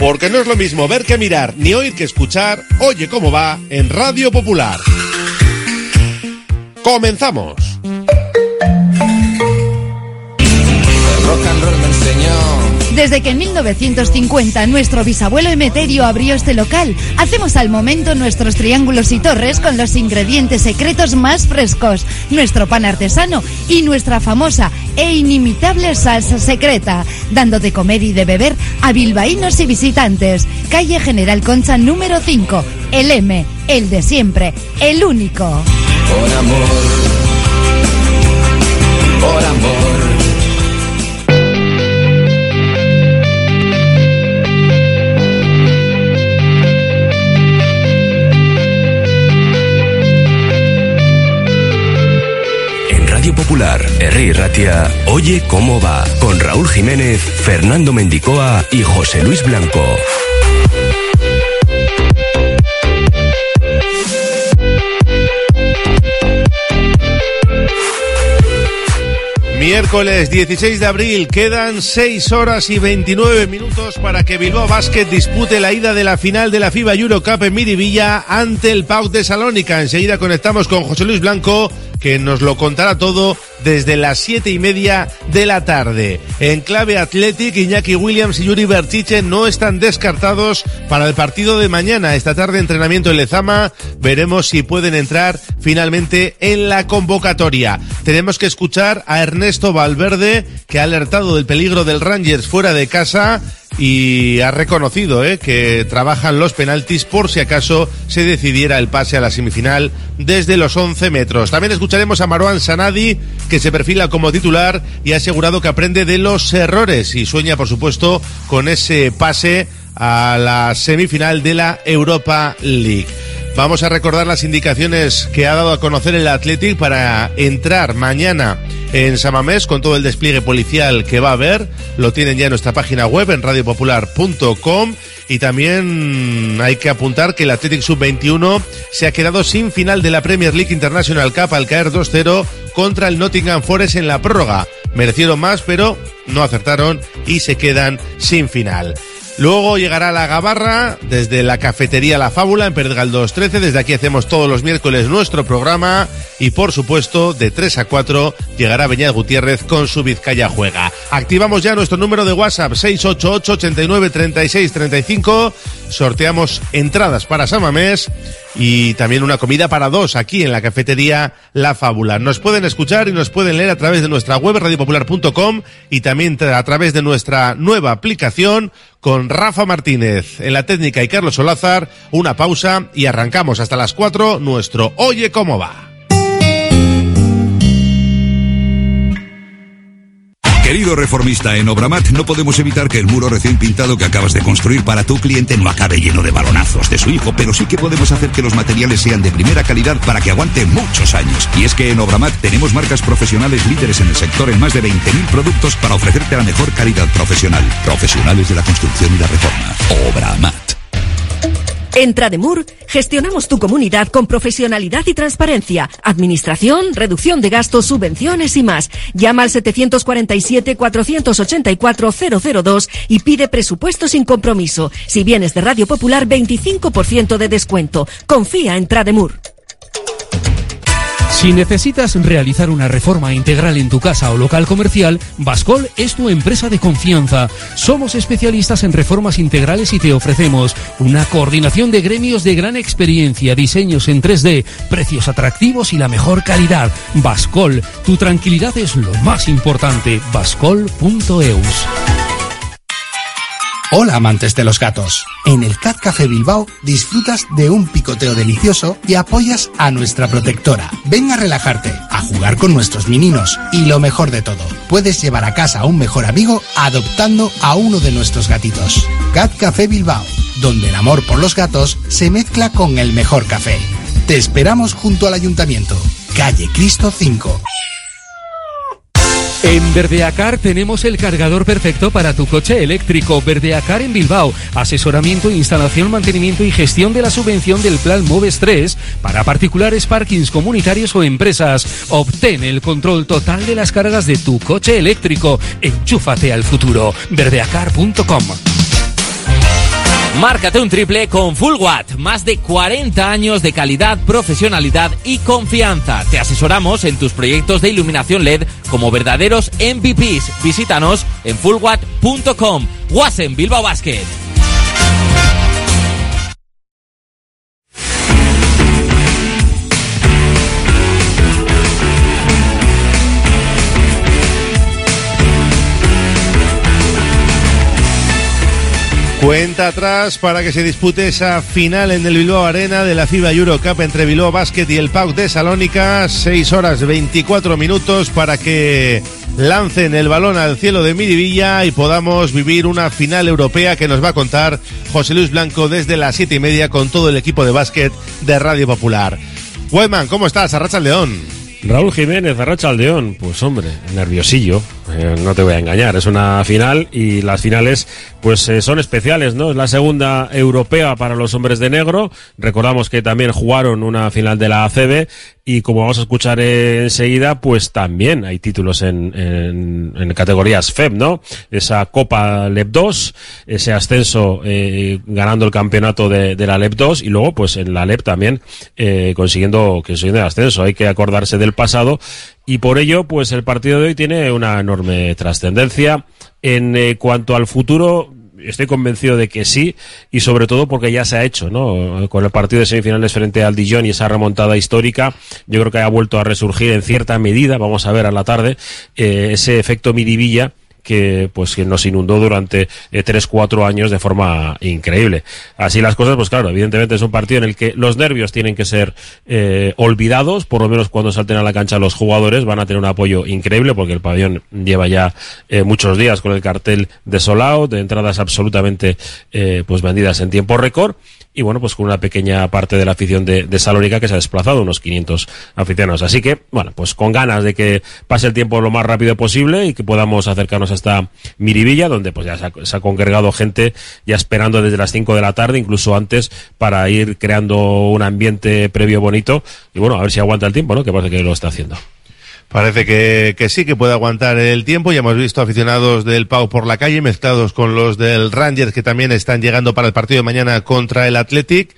Porque no es lo mismo ver que mirar, ni oír que escuchar. Oye cómo va en Radio Popular. ¡Comenzamos! Rock and roll me enseñó. Desde que en 1950 nuestro bisabuelo Emeterio abrió este local, hacemos al momento nuestros triángulos y torres con los ingredientes secretos más frescos, nuestro pan artesano y nuestra famosa e inimitable salsa secreta, dando de comer y de beber a bilbaínos y visitantes. Calle General Concha número 5, el M, el de siempre, el único. Por amor, por amor. Popular, Herri Ratia, Oye cómo va, con Raúl Jiménez, Fernando Mendicoa y José Luis Blanco. Miércoles 16 de abril, quedan 6 horas y 29 minutos para que Bilbao Basket dispute la ida de la final de la FIBA Eurocup en Miribilla ante el PAOK de Salónica. Enseguida conectamos con José Luis Blanco, que nos lo contará todo desde las 7:30 de la tarde. En clave Athletic, Iñaki Williams y Yuri Berchiche no están descartados para el partido de mañana. Esta tarde entrenamiento en Lezama, veremos si pueden entrar finalmente en la convocatoria. Tenemos que escuchar a Ernesto Valverde, que ha alertado del peligro del Rangers fuera de casa y ha reconocido que trabajan los penaltis por si acaso se decidiera el pase a la semifinal desde los 11 metros. También escucharemos a Marouane Sanadi, que se perfila como titular y ha asegurado que aprende de los errores y sueña, por supuesto, con ese pase a la semifinal de la Europa League. Vamos a recordar las indicaciones que ha dado a conocer el Athletic para entrar mañana en San Mamés con todo el despliegue policial que va a haber. Lo tienen ya en nuestra página web en radiopopular.com. Y también hay que apuntar que el Athletic Sub-21 se ha quedado sin final de la Premier League International Cup al caer 2-0 contra el Nottingham Forest en la prórroga. Merecieron más, pero no acertaron y se quedan sin final. Luego llegará la Gabarra desde la cafetería La Fábula en Pérez Galdós 13. Desde aquí hacemos todos los miércoles nuestro programa y, por supuesto, de 3 a 4 llegará Beñat Gutiérrez con su Vizcaya Juega. Activamos ya nuestro número de WhatsApp 688 89 36 35. Sorteamos entradas para San Mamés y también una comida para dos aquí en la cafetería La Fábula. Nos pueden escuchar y nos pueden leer a través de nuestra web radiopopular.com y también a través de nuestra nueva aplicación con Rafa Martínez en la técnica y Carlos Olázar. Una pausa y arrancamos hasta las 4 nuestro Oye cómo va. Querido reformista, en Obramat no podemos evitar que el muro recién pintado que acabas de construir para tu cliente no acabe lleno de balonazos de su hijo, pero sí que podemos hacer que los materiales sean de primera calidad para que aguante muchos años. Y es que en Obramat tenemos marcas profesionales líderes en el sector en más de 20.000 productos para ofrecerte la mejor calidad profesional. Profesionales de la construcción y la reforma. Obramat. En Trademur gestionamos tu comunidad con profesionalidad y transparencia, administración, reducción de gastos, subvenciones y más. Llama al 747-484-002 y pide presupuesto sin compromiso. Si vienes de Radio Popular, 25% de descuento. Confía en Trademur. Si necesitas realizar una reforma integral en tu casa o local comercial, Bascol es tu empresa de confianza. Somos especialistas en reformas integrales y te ofrecemos una coordinación de gremios de gran experiencia, diseños en 3D, precios atractivos y la mejor calidad. Bascol, tu tranquilidad es lo más importante. Bascol.eus. Hola amantes de los gatos. En el Cat Café Bilbao disfrutas de un picoteo delicioso y apoyas a nuestra protectora. Ven a relajarte, a jugar con nuestros meninos y lo mejor de todo, puedes llevar a casa a un mejor amigo adoptando a uno de nuestros gatitos. Cat Café Bilbao, donde el amor por los gatos se mezcla con el mejor café. Te esperamos junto al Ayuntamiento, calle Cristo 5. En Verdeacar tenemos el cargador perfecto para tu coche eléctrico. Verdeacar en Bilbao. Asesoramiento, instalación, mantenimiento y gestión de la subvención del Plan Moves 3 para particulares, parkings comunitarios o empresas. Obtén el control total de las cargas de tu coche eléctrico. Enchúfate al futuro. Verdeacar.com. Márcate un triple con Full Watt. Más de 40 años de calidad, profesionalidad y confianza. Te asesoramos en tus proyectos de iluminación LED como verdaderos MVPs. Visítanos en fullwatt.com. Wasen Bilbao Basket. Cuenta atrás para que se dispute esa final en el Bilbao Arena de la FIBA Eurocup entre Bilbao Basket y el PAOK de Salónica. 6 horas 24 minutos para que lancen el balón al cielo de Miribilla y podamos vivir una final europea que nos va a contar José Luis Blanco desde las 7:30 con todo el equipo de básquet de Radio Popular. Weidman, ¿cómo estás? Arratsaldeón. Raúl Jiménez, Arratsaldeón, pues hombre, nerviosillo, no te voy a engañar, es una final y las finales pues son especiales, ¿no? Es la segunda europea para los hombres de negro, recordamos que también jugaron una final de la ACB y como vamos a escuchar enseguida, pues también hay títulos en categorías FEB, ¿no? Esa Copa LEP 2, ese ascenso ganando el campeonato de la LEP 2 y luego pues en la LEP también consiguiendo el ascenso, hay que acordarse del pasado y por ello pues el partido de hoy tiene una enorme trascendencia. En cuanto al futuro, estoy convencido de que sí, y sobre todo porque ya se ha hecho, ¿no? Con el partido de semifinales frente al Dijon y esa remontada histórica, yo creo que ha vuelto a resurgir en cierta medida, vamos a ver a la tarde, ese efecto Miribilla que nos inundó durante 3-4 años de forma increíble. Así las cosas, pues claro, evidentemente es un partido en el que los nervios tienen que ser olvidados, por lo menos cuando salten a la cancha los jugadores van a tener un apoyo increíble porque el pabellón lleva ya muchos días con el cartel de sold out, de entradas absolutamente vendidas en tiempo récord. Y bueno, pues con una pequeña parte de la afición de Salónica que se ha desplazado, unos 500 aficionados. Así que, bueno, pues con ganas de que pase el tiempo lo más rápido posible y que podamos acercarnos hasta Miribilla, donde pues ya se ha congregado gente ya esperando desde las 5 de la tarde, incluso antes, para ir creando un ambiente previo bonito. Y bueno, a ver si aguanta el tiempo, ¿no? Que parece que lo está haciendo. Parece que sí, que puede aguantar el tiempo. Ya hemos visto aficionados del PAOK por la calle, mezclados con los del Rangers, que también están llegando para el partido de mañana contra el Athletic.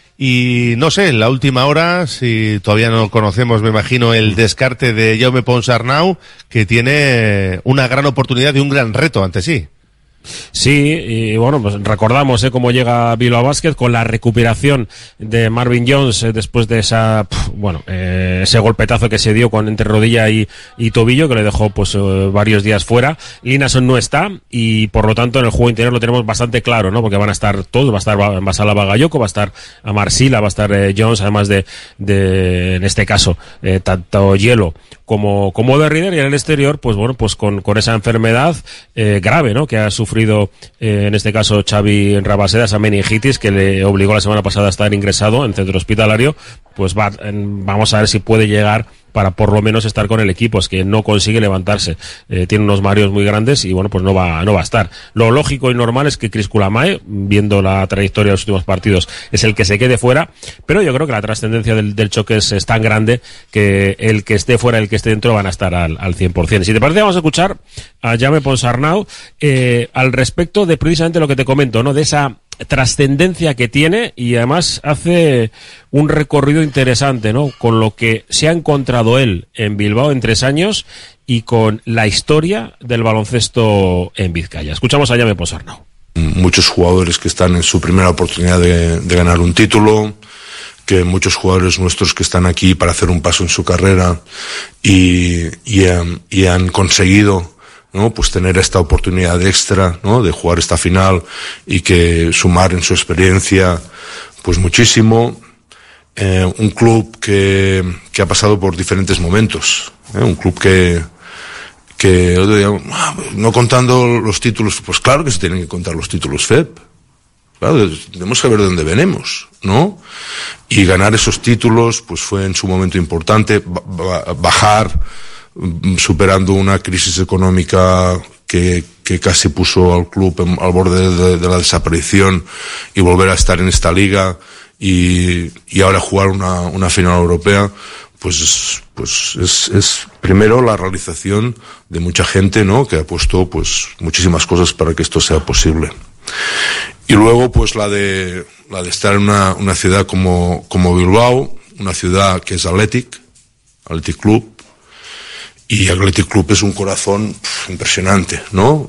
Y no sé, en la última hora, si todavía no conocemos, me imagino, el descarte de Jaume Ponsarnau, que tiene una gran oportunidad y un gran reto ante sí. Sí, y bueno, pues recordamos cómo llega Bilbao Basket con la recuperación de Marvin Jones después de ese golpetazo que se dio entre rodilla y tobillo, que le dejó pues varios días fuera. Linason no está y por lo tanto en el juego interior lo tenemos bastante claro, ¿no? Porque van a estar todos, va a estar Basala Bagayoko, va a estar Amarsila, va a estar Jones, además de en este caso tanto Hielo como de Reader, y en el exterior pues bueno, pues con esa enfermedad grave, ¿no? Que ha sufrido en este caso Xavi Rabaseda, esa meningitis que le obligó la semana pasada a estar ingresado en centro hospitalario. Pues vamos a ver si puede llegar para por lo menos estar con el equipo, es que no consigue levantarse, tiene unos mareos muy grandes y bueno, pues no va a estar. Lo lógico y normal es que Chris Kulamae, viendo la trayectoria de los últimos partidos, es el que se quede fuera, pero yo creo que la trascendencia del choque es tan grande que el que esté fuera y el que esté dentro van a estar al 100%. Si te parece, vamos a escuchar a Jaume Ponsarnau al respecto de precisamente lo que te comento, ¿no? De esa trascendencia que tiene, y además hace un recorrido interesante, ¿no? Con lo que se ha encontrado él en Bilbao en 3 años y con la historia del baloncesto en Vizcaya. Escuchamos a Jaume Ponsarnau. Muchos jugadores que están en su primera oportunidad de ganar un título, que muchos jugadores nuestros que están aquí para hacer un paso en su carrera y han conseguido, ¿no? Pues tener esta oportunidad extra, ¿no? De jugar esta final y que sumar en su experiencia pues muchísimo. Un club que ha pasado por diferentes momentos, un club que no contando los títulos, pues claro que se tienen que contar los títulos FEB. Claro, tenemos que ver de dónde venimos, ¿no? Y ganar esos títulos pues fue en su momento importante, bajar superando una crisis económica que casi puso al club al borde de la desaparición, y volver a estar en esta liga y ahora jugar una final europea, pues es primero la realización de mucha gente, ¿no? Que ha puesto pues muchísimas cosas para que esto sea posible. Y luego pues la de estar en una ciudad como Bilbao, una ciudad que es Athletic Club, y Athletic Club es un corazón impresionante, ¿no?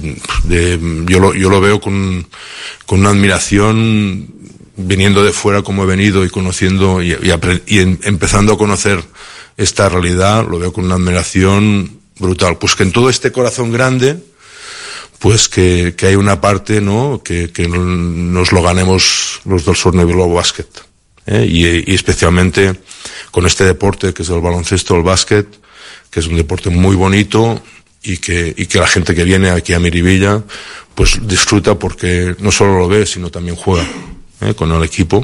Yo lo veo con una admiración, viniendo de fuera como he venido y conociendo y empezando a conocer esta realidad, lo veo con una admiración brutal. Pues que en todo este corazón grande, pues que hay una parte, ¿no? Que nos lo ganemos los del Osorno Bilbao Basket, y especialmente con este deporte que es el baloncesto, el básquet, que es un deporte muy bonito y que la gente que viene aquí a Miribilla pues disfruta, porque no solo lo ve, sino también juega con el equipo,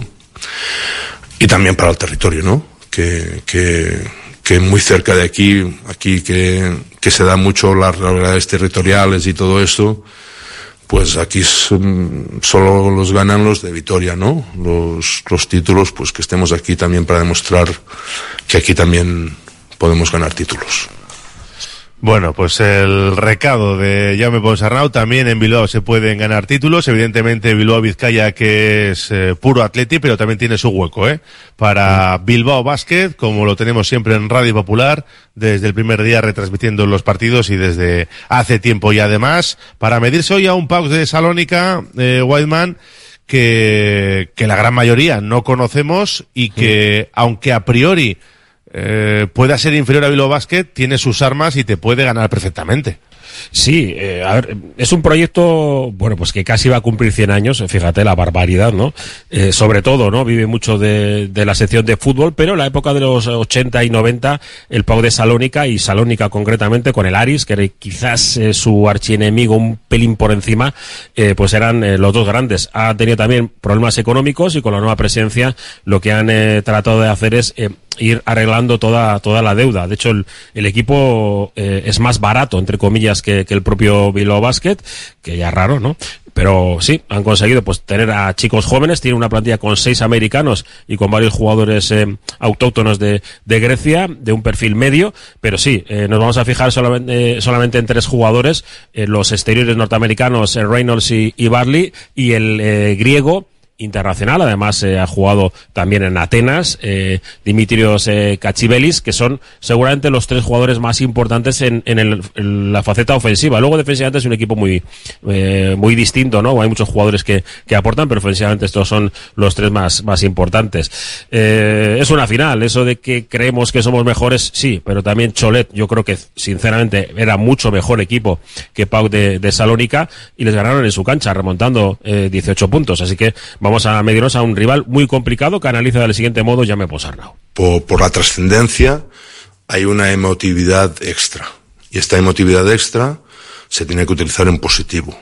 y también para el territorio, ¿no? Que muy cerca de aquí que se dan mucho las realidades territoriales y todo esto, pues aquí solo los ganan los de Vitoria, ¿no? Los títulos, pues que estemos aquí también para demostrar que aquí también podemos ganar títulos. Bueno, pues el recado de Jaume Ponsarnau, también en Bilbao se pueden ganar títulos, evidentemente Bilbao Vizcaya, que es puro atleti, pero también tiene su hueco, para Bilbao Basket, como lo tenemos siempre en Radio Popular, desde el primer día retransmitiendo los partidos y desde hace tiempo. Y además, para medirse hoy a un PAOK de Salónica, Whiteman, que la gran mayoría no conocemos y que, aunque a priori pueda ser inferior a Bilbao Basket, tiene sus armas y te puede ganar perfectamente. Sí, a ver, es un proyecto, bueno, pues que casi va a cumplir 100 años, fíjate la barbaridad, ¿no? Sobre todo, ¿no? Vive mucho de la sección de fútbol, pero en la época de los 80 y 90, el PAOK de Salónica, y Salónica concretamente, con el Aris, que era quizás su archienemigo un pelín por encima, pues eran los dos grandes. Ha tenido también problemas económicos, y con la nueva presidencia lo que han tratado de hacer es ir arreglando toda la deuda. De hecho, el equipo es más barato, entre comillas, que el propio Bilbao Basket, que ya es raro, ¿no? Pero sí, han conseguido pues tener a chicos jóvenes, tiene una plantilla con 6 americanos y con varios jugadores autóctonos de Grecia, de un perfil medio, pero sí, nos vamos a fijar solamente en 3 jugadores, los exteriores norteamericanos, Reynolds y Barley, y el griego internacional, además ha jugado también en Atenas, Dimitrios Kachivelis, que son seguramente los 3 jugadores más importantes en la faceta ofensiva. Luego defensivamente es un equipo muy distinto, ¿no? Hay muchos jugadores que aportan, pero ofensivamente estos son los 3 más importantes. Es una final, eso de que creemos que somos mejores, sí, pero también Cholet, yo creo que sinceramente era mucho mejor equipo que PAOK de Salónica, y les ganaron en su cancha remontando 18 puntos, así que vamos a medirnos a un rival muy complicado que analiza del siguiente modo Jaume Ponsarnau. Por la trascendencia hay una emotividad extra, y esta emotividad extra se tiene que utilizar en positivo.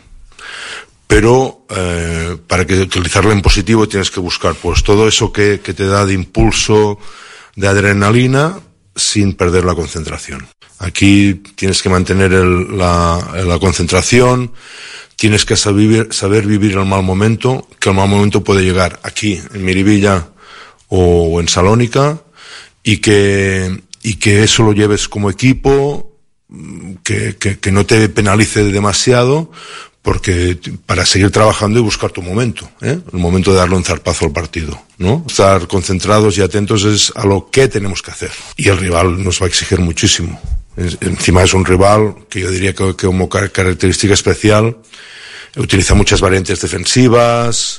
Pero para que utilizarla en positivo tienes que buscar pues todo eso que te da de impulso, de adrenalina, sin perder la concentración. Aquí tienes que mantener la concentración. Tienes que saber vivir el mal momento, que el mal momento puede llegar aquí, en Miribilla o en Salónica, y que eso lo lleves como equipo, que no te penalice demasiado, porque para seguir trabajando y buscar tu momento, el momento de darle un zarpazo al partido, ¿no? Estar concentrados y atentos es a lo que tenemos que hacer. Y el rival nos va a exigir muchísimo. Encima es un rival que yo diría que como característica especial utiliza muchas variantes defensivas,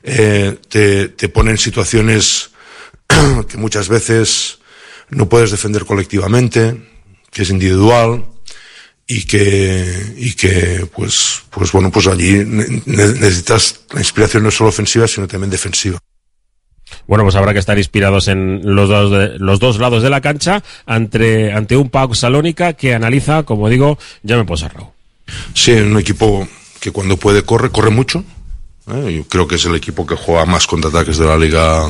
te pone en situaciones que muchas veces no puedes defender colectivamente, que es individual, y que pues bueno, pues allí necesitas la inspiración no solo ofensiva sino también defensiva. Bueno, pues habrá que estar inspirados en los dos lados de la cancha ante un PAOK Salónica que analiza, como digo, Jaume Ponsarnau. Sí, un equipo que cuando puede corre mucho. Yo creo que es el equipo que juega más contraataques de la liga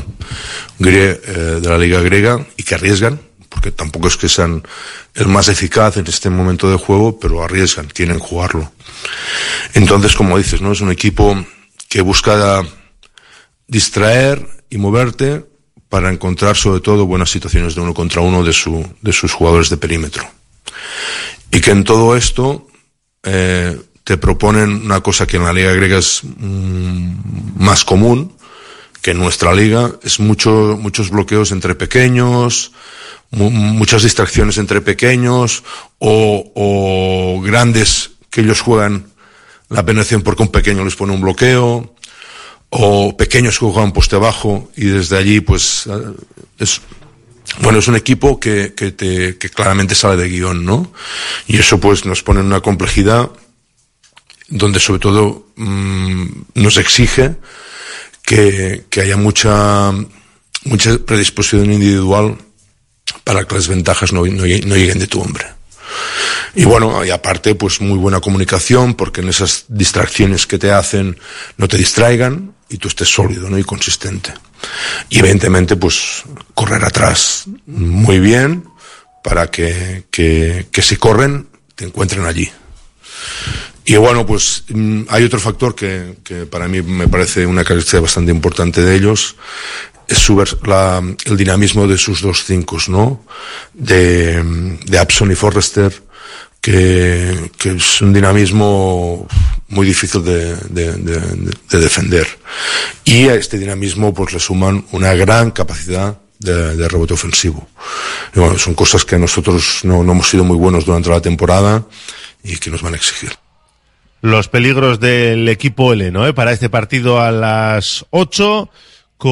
griega, y que arriesgan, porque tampoco es que sean el más eficaz en este momento de juego, pero arriesgan, quieren jugarlo. Entonces, como dices, ¿no? Es un equipo que busca distraer y moverte para encontrar sobre todo buenas situaciones de 1 contra 1 de sus jugadores de perímetro, y que en todo esto te proponen una cosa que en la liga griega es más común que en nuestra liga, es muchos bloqueos entre pequeños, muchas distracciones entre pequeños, o grandes que ellos juegan la penetración porque un pequeño les pone un bloqueo, o pequeños que juegan poste bajo, y desde allí pues es un equipo que claramente sale de guión, ¿no? Y eso pues nos pone en una complejidad donde sobre todo nos exige que haya mucha predisposición individual para que las ventajas no lleguen de tu hombre. Y bueno, y aparte pues muy buena comunicación, porque en esas distracciones que te hacen no te distraigan y tú estés sólido, ¿no? Y consistente. Y evidentemente pues correr atrás muy bien para que si corren te encuentren allí. Y bueno, pues hay otro factor que para mí me parece una característica bastante importante de ellos, es el dinamismo de sus 2 5, ¿no? De Abson y Forrester, que es un dinamismo muy difícil de defender. Y a este dinamismo pues le suman una gran capacidad de rebote ofensivo. Y bueno, son cosas que nosotros no hemos sido muy buenos durante la temporada y que nos van a exigir. Los peligros del equipo L, ¿no? Para este partido a las 8, con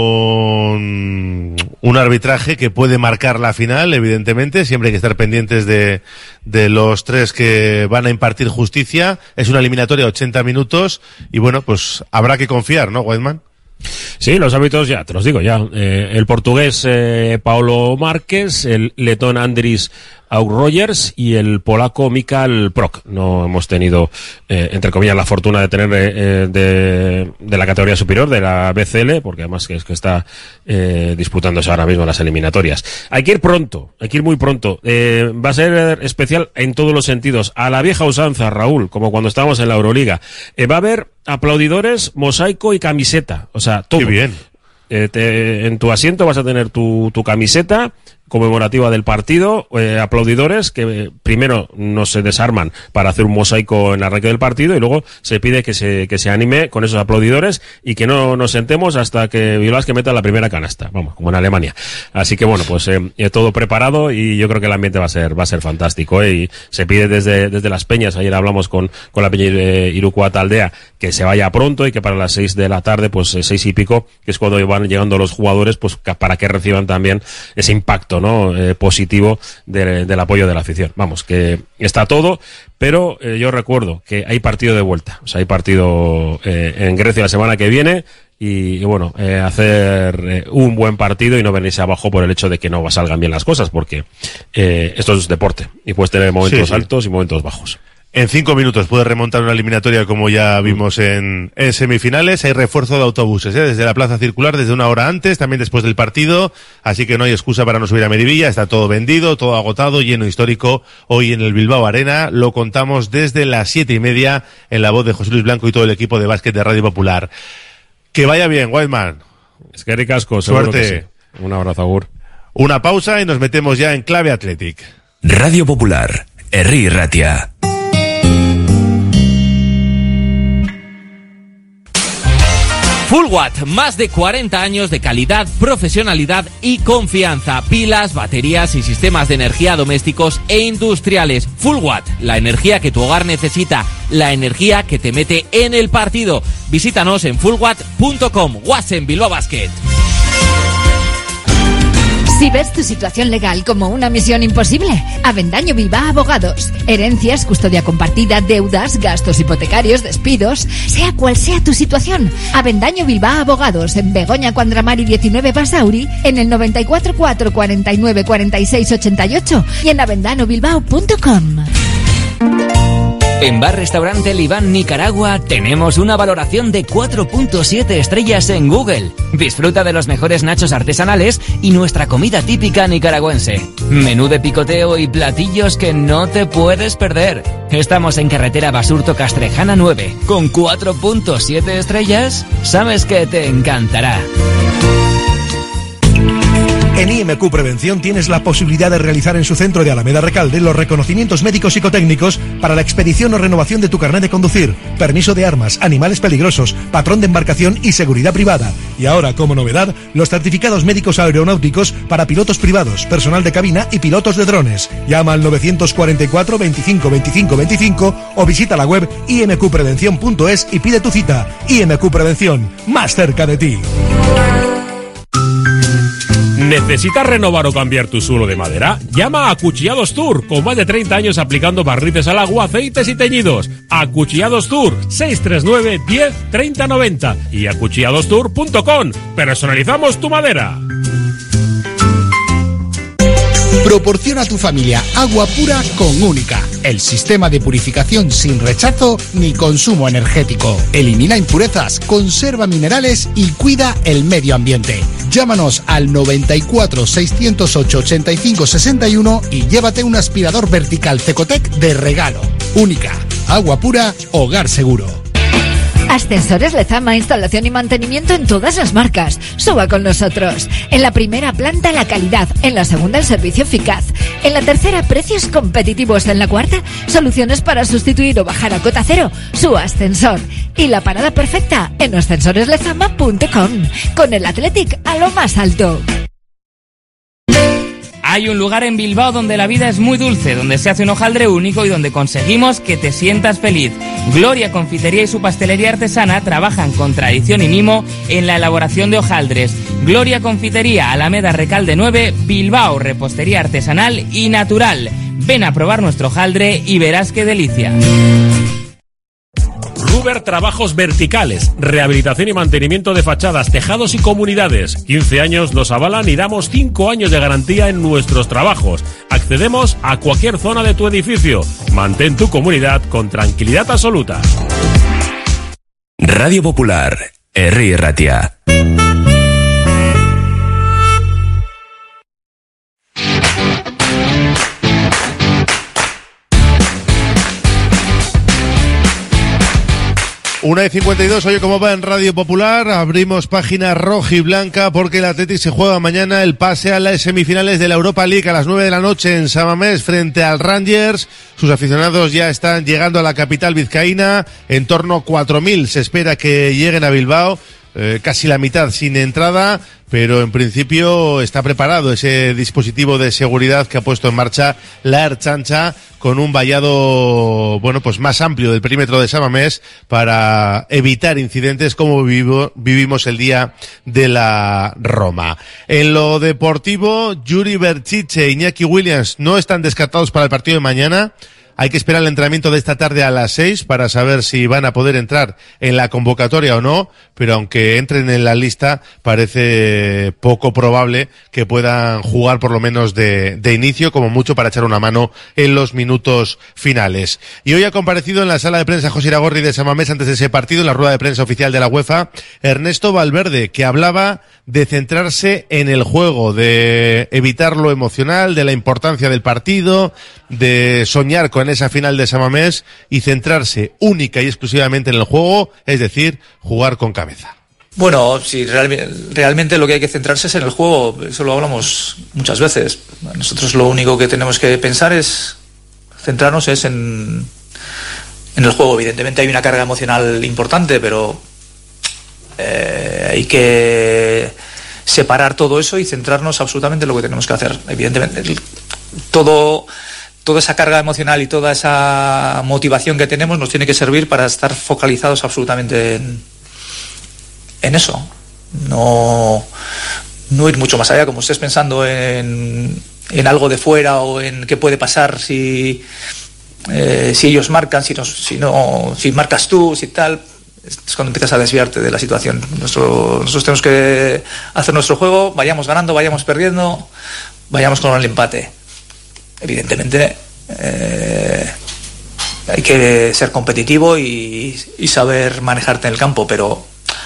un arbitraje que puede marcar la final, evidentemente. Siempre hay que estar pendientes de los 3 que van a impartir justicia. Es una eliminatoria 80 minutos y bueno, pues habrá que confiar, ¿no, Weidman? Sí, los árbitros ya, te los digo ya. El portugués Paulo Márquez, el letón Andris Aug-Rogers y el polaco Mikael Prok. No hemos tenido, entre comillas, la fortuna de tener de la categoría superior, de la BCL, porque además es que está disputándose ahora mismo las eliminatorias. Hay que ir pronto, hay que ir muy pronto. Va a ser especial en todos los sentidos. A la vieja usanza, Raúl, como cuando estábamos en la Euroliga. Va a haber aplaudidores, mosaico y camiseta. O sea, todo. Qué bien. En tu asiento vas a tener tu camiseta conmemorativa del partido, aplaudidores que primero no se desarman para hacer un mosaico en el arranque del partido y luego se pide que se anime con esos aplaudidores y que no nos sentemos hasta que Bilbao meta la primera canasta, vamos, como en Alemania. Así que bueno, pues todo preparado y yo creo que el ambiente va a ser fantástico, y se pide desde las peñas. Ayer hablamos con la peña Irukoa Taldea que se vaya pronto y que para las 6 de la tarde, pues 6 y pico, que es cuando van llegando los jugadores, pues para que reciban también ese impacto, ¿no? Positivo del apoyo de la afición. Vamos, que está todo, pero yo recuerdo que hay partido de vuelta. O sea, hay partido en Grecia la semana que viene y bueno, hacer un buen partido y no venirse abajo por el hecho de que no salgan bien las cosas, porque esto es deporte y puedes tener momentos altos y momentos bajos. En 5 minutos puede remontar una eliminatoria como ya vimos en semifinales. Hay refuerzo de autobuses, desde la Plaza Circular, desde una hora antes, también después del partido. Así que no hay excusa para no subir a Meribilla. Está todo vendido, todo agotado, lleno histórico. Hoy en el Bilbao Arena lo contamos desde las 7:30 en la voz de José Luis Blanco y todo el equipo de básquet de Radio Popular. Que vaya bien, Weidman. Es que ricasco, suerte. Sí. Un abrazo, agur. Una pausa y nos metemos ya en clave Athletic. Radio Popular, Herri Ratia. Full Watt, más de 40 años de calidad, profesionalidad y confianza. Pilas, baterías y sistemas de energía domésticos e industriales. Full Watt, la energía que tu hogar necesita, la energía que te mete en el partido. Visítanos en fullwatt.com. Wassen Bilbao Basket. Si ves tu situación legal como una misión imposible, Avendaño Bilbao Abogados. Herencias, custodia compartida, deudas, gastos hipotecarios, despidos, sea cual sea tu situación. Avendaño Bilbao Abogados, en Begoña Cuandramari 19 Basauri, en el 94 4 49 46 88 y en avendanobilbao.com. En Bar Restaurante El Iván Nicaragua tenemos una valoración de 4.7 estrellas en Google. Disfruta de los mejores nachos artesanales y nuestra comida típica nicaragüense. Menú de picoteo y platillos que no te puedes perder. Estamos en carretera Basurto Castrejana 9. Con 4.7 estrellas, sabes que te encantará. En IMQ Prevención tienes la posibilidad de realizar en su centro de Alameda Recalde los reconocimientos médicos psicotécnicos para la expedición o renovación de tu carnet de conducir, permiso de armas, animales peligrosos, patrón de embarcación y seguridad privada. Y ahora, como novedad, los certificados médicos aeronáuticos para pilotos privados, personal de cabina y pilotos de drones. Llama al 944 25 25 25 o visita la web imqprevención.es y pide tu cita. IMQ Prevención, más cerca de ti. ¿Necesitas renovar o cambiar tu suelo de madera? Llama a Acuchillados Tour, con más de 30 años aplicando barnices al agua, aceites y teñidos. Acuchillados Tour, 639 10 30 90 y acuchilladostour.com. Personalizamos tu madera. Proporciona a tu familia agua pura con Única, el sistema de purificación sin rechazo ni consumo energético. Elimina impurezas, conserva minerales y cuida el medio ambiente. Llámanos al 94 608 85 61 y llévate un aspirador vertical Cecotec de regalo. Única, agua pura, hogar seguro. Ascensores Lezama, instalación y mantenimiento en todas las marcas. Suba con nosotros. En la primera planta la calidad, en la segunda el servicio eficaz, en la tercera precios competitivos, en la cuarta soluciones para sustituir o bajar a cota cero su ascensor. Y la parada perfecta en ascensoreslezama.com, con el Athletic a lo más alto. Hay un lugar en Bilbao donde la vida es muy dulce, donde se hace un hojaldre único y donde conseguimos que te sientas feliz. Gloria Confitería y su pastelería artesana trabajan con tradición y mimo en la elaboración de hojaldres. Gloria Confitería, Alameda Recalde 9, Bilbao, repostería artesanal y natural. Ven a probar nuestro hojaldre y verás qué delicia. Ruber Trabajos Verticales, rehabilitación y mantenimiento de fachadas, tejados y comunidades. 15 años nos avalan y damos 5 años de garantía en nuestros trabajos. Accedemos a cualquier zona de tu edificio. Mantén tu comunidad con tranquilidad absoluta. Radio Popular, Herri Ratia. Una y 52, oye, ¿cómo va en Radio Popular? Abrimos página roja y blanca porque el Athletic se juega mañana el pase a las semifinales de la Europa League a las 9 de la noche en San Mamés frente al Rangers. Sus aficionados ya están llegando a la capital vizcaína. En torno a 4.000 se espera que lleguen a Bilbao. Casi la mitad sin entrada, pero en principio está preparado ese dispositivo de seguridad que ha puesto en marcha la Ertzaintza con un vallado, bueno, pues más amplio del perímetro de San Mamés para evitar incidentes como vivimos el día de la Roma. En lo deportivo, Yuri Berchiche e Iñaki Williams no están descartados para el partido de mañana. Hay que esperar el entrenamiento de esta tarde a las 6 para saber si van a poder entrar en la convocatoria o no, pero aunque entren en la lista, parece poco probable que puedan jugar por lo menos de inicio, como mucho para echar una mano en los minutos finales. Y hoy ha comparecido en la sala de prensa José Iragorri de San Mamés antes de ese partido, en la rueda de prensa oficial de la UEFA, Ernesto Valverde, que hablaba de centrarse en el juego, de evitar lo emocional, de la importancia del partido, de soñar con esa final de San Mamés y centrarse única y exclusivamente en el juego, es decir, jugar con cabeza. Bueno, sí, realmente lo que hay que centrarse es en el juego, eso lo hablamos muchas veces. Nosotros lo único que tenemos que pensar es centrarnos en el juego. Evidentemente hay una carga emocional importante, pero hay que separar todo eso y centrarnos absolutamente en lo que tenemos que hacer. Evidentemente, toda esa carga emocional y toda esa motivación que tenemos nos tiene que servir para estar focalizados absolutamente en eso. No ir mucho más allá, como estés pensando en algo de fuera o en qué puede pasar si ellos marcan, si marcas tú, si tal. Es cuando empiezas a desviarte de la situación. Nosotros tenemos que hacer nuestro juego, vayamos ganando, vayamos perdiendo, vayamos con el empate. Evidentemente hay que ser competitivo y saber manejarte en el campo, pero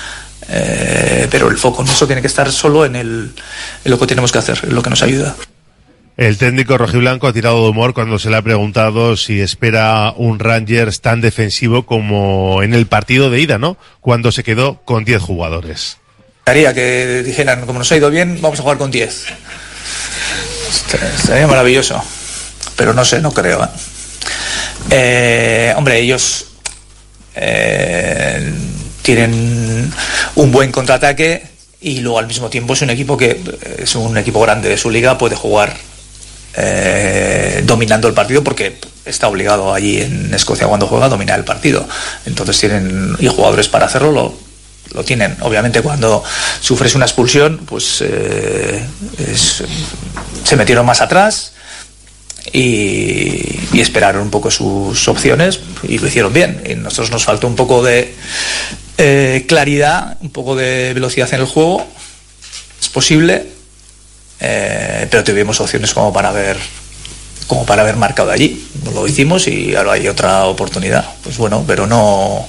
el foco nuestro tiene que estar solo en lo que tenemos que hacer, en lo que nos ayuda. El técnico rojiblanco ha tirado de humor cuando se le ha preguntado si espera un Rangers tan defensivo como en el partido de ida, ¿no? Cuando se quedó con 10 jugadores. Haría que dijeran, como nos ha ido bien, vamos a jugar con 10. Estaría maravilloso, pero no sé, no creo. Hombre, ellos tienen un buen contraataque y luego al mismo tiempo es un equipo grande de su liga, puede jugar dominando el partido porque está obligado allí en Escocia cuando juega a dominar el partido. Entonces tienen y jugadores para hacerlo lo tienen. Obviamente cuando sufres una expulsión pues se metieron más atrás y esperaron un poco sus opciones y lo hicieron bien. Y a nosotros nos faltó un poco de claridad, un poco de velocidad en el juego. Es posible, pero tuvimos opciones como para haber marcado allí. No lo hicimos y ahora hay otra oportunidad. Pues bueno, pero no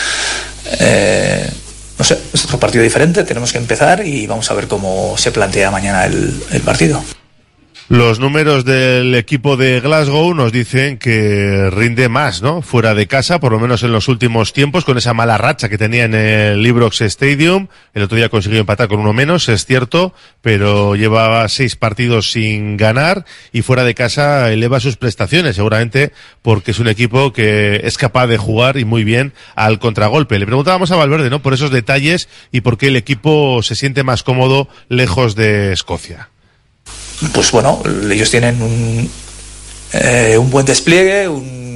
sé, es otro partido diferente, tenemos que empezar y vamos a ver cómo se plantea mañana el partido. Los números del equipo de Glasgow nos dicen que rinde más, ¿no? Fuera de casa, por lo menos en los últimos tiempos, con esa mala racha que tenía en el Ibrox Stadium. El otro día consiguió empatar con uno menos, es cierto, pero llevaba 6 partidos sin ganar y fuera de casa eleva sus prestaciones, seguramente porque es un equipo que es capaz de jugar y muy bien al contragolpe. Le preguntábamos a Valverde, ¿no? Por esos detalles y por qué el equipo se siente más cómodo lejos de Escocia. Pues bueno, ellos tienen un buen despliegue,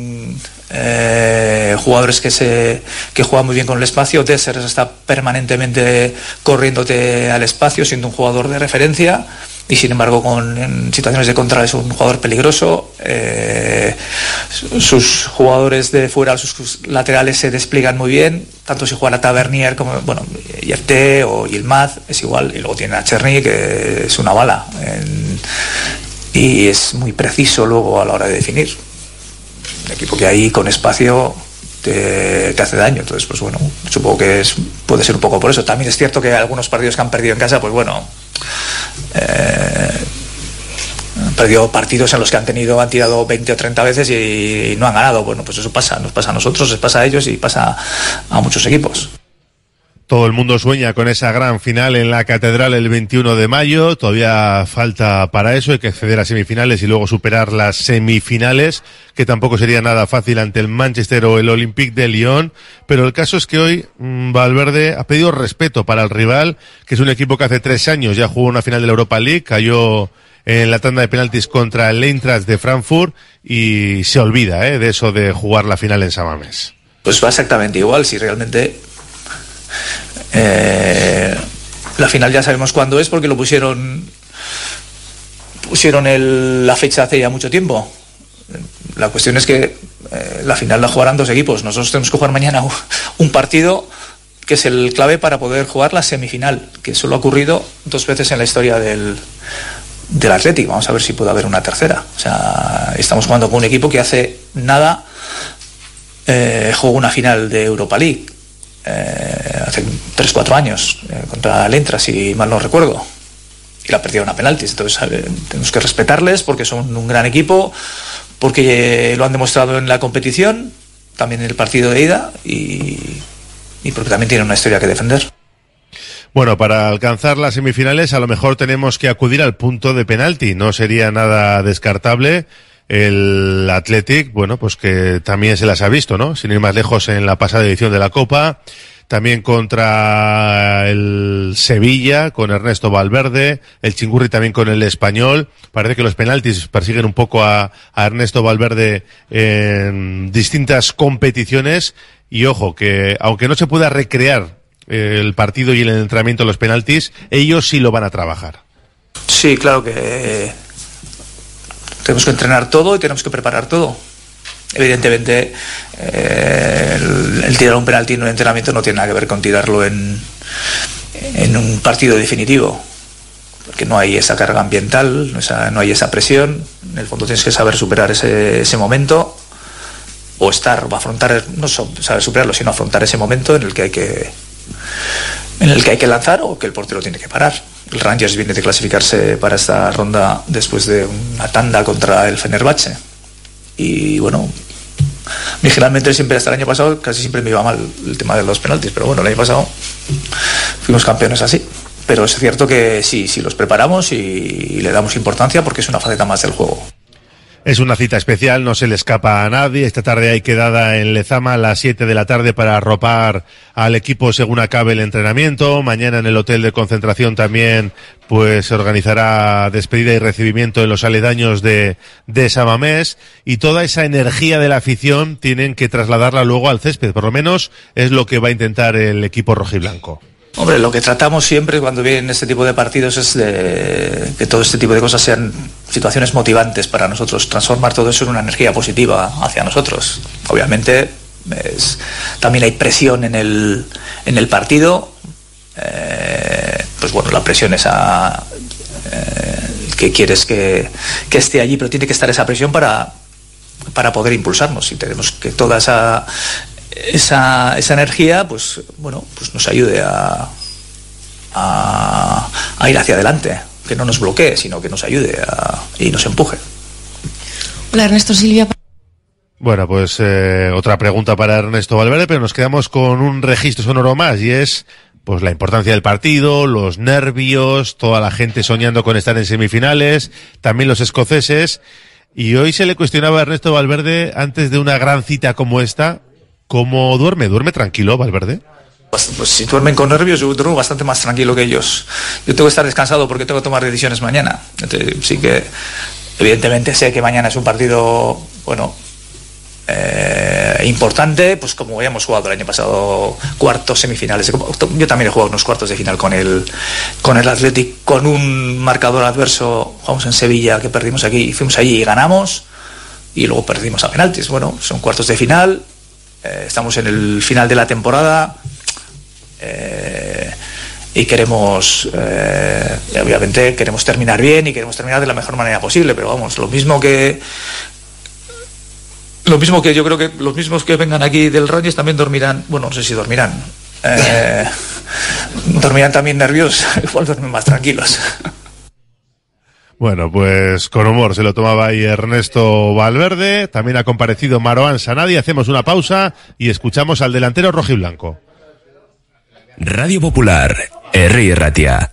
jugadores que juegan muy bien con el espacio. Dessers está permanentemente corriéndote al espacio, siendo un jugador de referencia y sin embargo en situaciones de contra es un jugador peligroso. Sus jugadores de fuera, sus laterales se despliegan muy bien, tanto si juega a Tavernier como Yerte o Yilmaz, es igual. Y luego tiene a Cherny, que es una bala y es muy preciso luego a la hora de definir. Un equipo que ahí con espacio te hace daño. Entonces pues bueno, supongo que puede ser un poco por eso. También es cierto que algunos partidos que han perdido en casa, pues bueno, han perdido partidos en los que han tirado 20 o 30 veces y no han ganado. Bueno, pues eso nos pasa a nosotros, les pasa a ellos y pasa a muchos equipos. Todo el mundo sueña con esa gran final en la Catedral el 21 de mayo. Todavía falta para eso, hay que acceder a semifinales y luego superar las semifinales, que tampoco sería nada fácil ante el Manchester o el Olympique de Lyon. Pero el caso es que hoy Valverde ha pedido respeto para el rival, que es un equipo que hace 3 años ya jugó una final de la Europa League, cayó en la tanda de penaltis contra el Eintracht de Frankfurt y se olvida de eso de jugar la final en San Mamés. Pues va exactamente igual, si realmente la final ya sabemos cuándo es porque lo pusieron la fecha hace ya mucho tiempo. La cuestión es que la final la jugarán 2 equipos. Nosotros tenemos que jugar mañana un partido que es el clave para poder jugar la semifinal, que solo ha ocurrido 2 veces en la historia del Athletic. Vamos a ver si puede haber una tercera. O sea, estamos jugando con un equipo que hace nada jugó una final de Europa League hace 3-4 años contra el Eintracht, si mal no recuerdo, y la perdieron a penaltis. Entonces tenemos que respetarles porque son un gran equipo, porque lo han demostrado en la competición, también en el partido de ida y porque también tienen una historia que defender. Bueno, para alcanzar las semifinales a lo mejor tenemos que acudir al punto de penalti, no sería nada descartable. El Athletic, bueno, pues que también se las ha visto, ¿no? Sin ir más lejos en la pasada edición de la Copa, también contra el Sevilla, con Ernesto Valverde, el Chingurri también con el Español. Parece que los penaltis persiguen un poco a Ernesto Valverde en distintas competiciones y ojo, que aunque no se pueda recrear el partido y el entrenamiento de los penaltis, ellos sí lo van a trabajar. Sí, claro que tenemos que entrenar todo y tenemos que preparar todo. Evidentemente el tirar un penalti en un entrenamiento no tiene nada que ver con tirarlo en un partido definitivo, porque no hay esa carga ambiental, no hay esa presión. En el fondo tienes que saber superar ese momento o afrontar, no saber superarlo, sino afrontar ese momento en el que hay que lanzar o que el portero tiene que parar. El Rangers viene de clasificarse para esta ronda después de una tanda contra el Fenerbahce. Y bueno, generalmente siempre hasta el año pasado casi siempre me iba mal el tema de los penaltis, pero bueno, el año pasado fuimos campeones así. pero es cierto que sí los preparamos y le damos importancia porque es una faceta más del juego. Es una cita especial, no se le escapa a nadie. Esta tarde hay quedada en Lezama a las 7 de la tarde para arropar al equipo según acabe el entrenamiento. Mañana en el hotel de concentración también pues se organizará despedida y recibimiento en los aledaños de San Mamés, y toda esa energía de la afición tienen que trasladarla luego al césped. Por lo menos es lo que va a intentar el equipo rojiblanco. Hombre, lo que tratamos siempre cuando vienen este tipo de partidos es de que todo este tipo de cosas sean situaciones motivantes para nosotros, transformar todo eso en una energía positiva hacia nosotros. Obviamente también hay presión en el partido, pues bueno, la presión esa que quieres que esté allí, pero tiene que estar esa presión para poder impulsarnos, y tenemos que toda esa energía, pues bueno, pues nos ayude a ir hacia adelante, que no nos bloquee, sino que nos ayude y nos empuje. Hola, Ernesto, Silvia. Bueno, pues otra pregunta para Ernesto Valverde, pero nos quedamos con un registro sonoro más, y es pues la importancia del partido, los nervios, toda la gente soñando con estar en semifinales, también los escoceses. Y hoy se le cuestionaba a Ernesto Valverde, antes de una gran cita como esta, ¿cómo duerme? ¿Duerme tranquilo, Valverde? Pues si duermen con nervios, yo duermo bastante más tranquilo que ellos. Yo tengo que estar descansado porque tengo que tomar decisiones mañana. Entonces, sí que, evidentemente, sé que mañana es un partido, bueno, importante, pues como habíamos jugado el año pasado, cuartos, semifinales. Yo también he jugado unos cuartos de final con el Athletic, con un marcador adverso. Jugamos en Sevilla, que perdimos aquí, fuimos allí y ganamos, y luego perdimos a penaltis. Bueno, son cuartos de final. Estamos en el final de la temporada y queremos, obviamente queremos terminar bien y queremos terminar de la mejor manera posible, pero vamos, lo mismo que yo creo que los mismos que vengan aquí del Rangers también dormirán, bueno, no sé si dormirán, dormirán también nerviosos, igual duermen más tranquilos. Bueno, pues con humor se lo tomaba ahí Ernesto Valverde. También ha comparecido Marouane Sanadi. Hacemos una pausa y escuchamos al delantero rojiblanco. Radio Popular, Herri Ratia.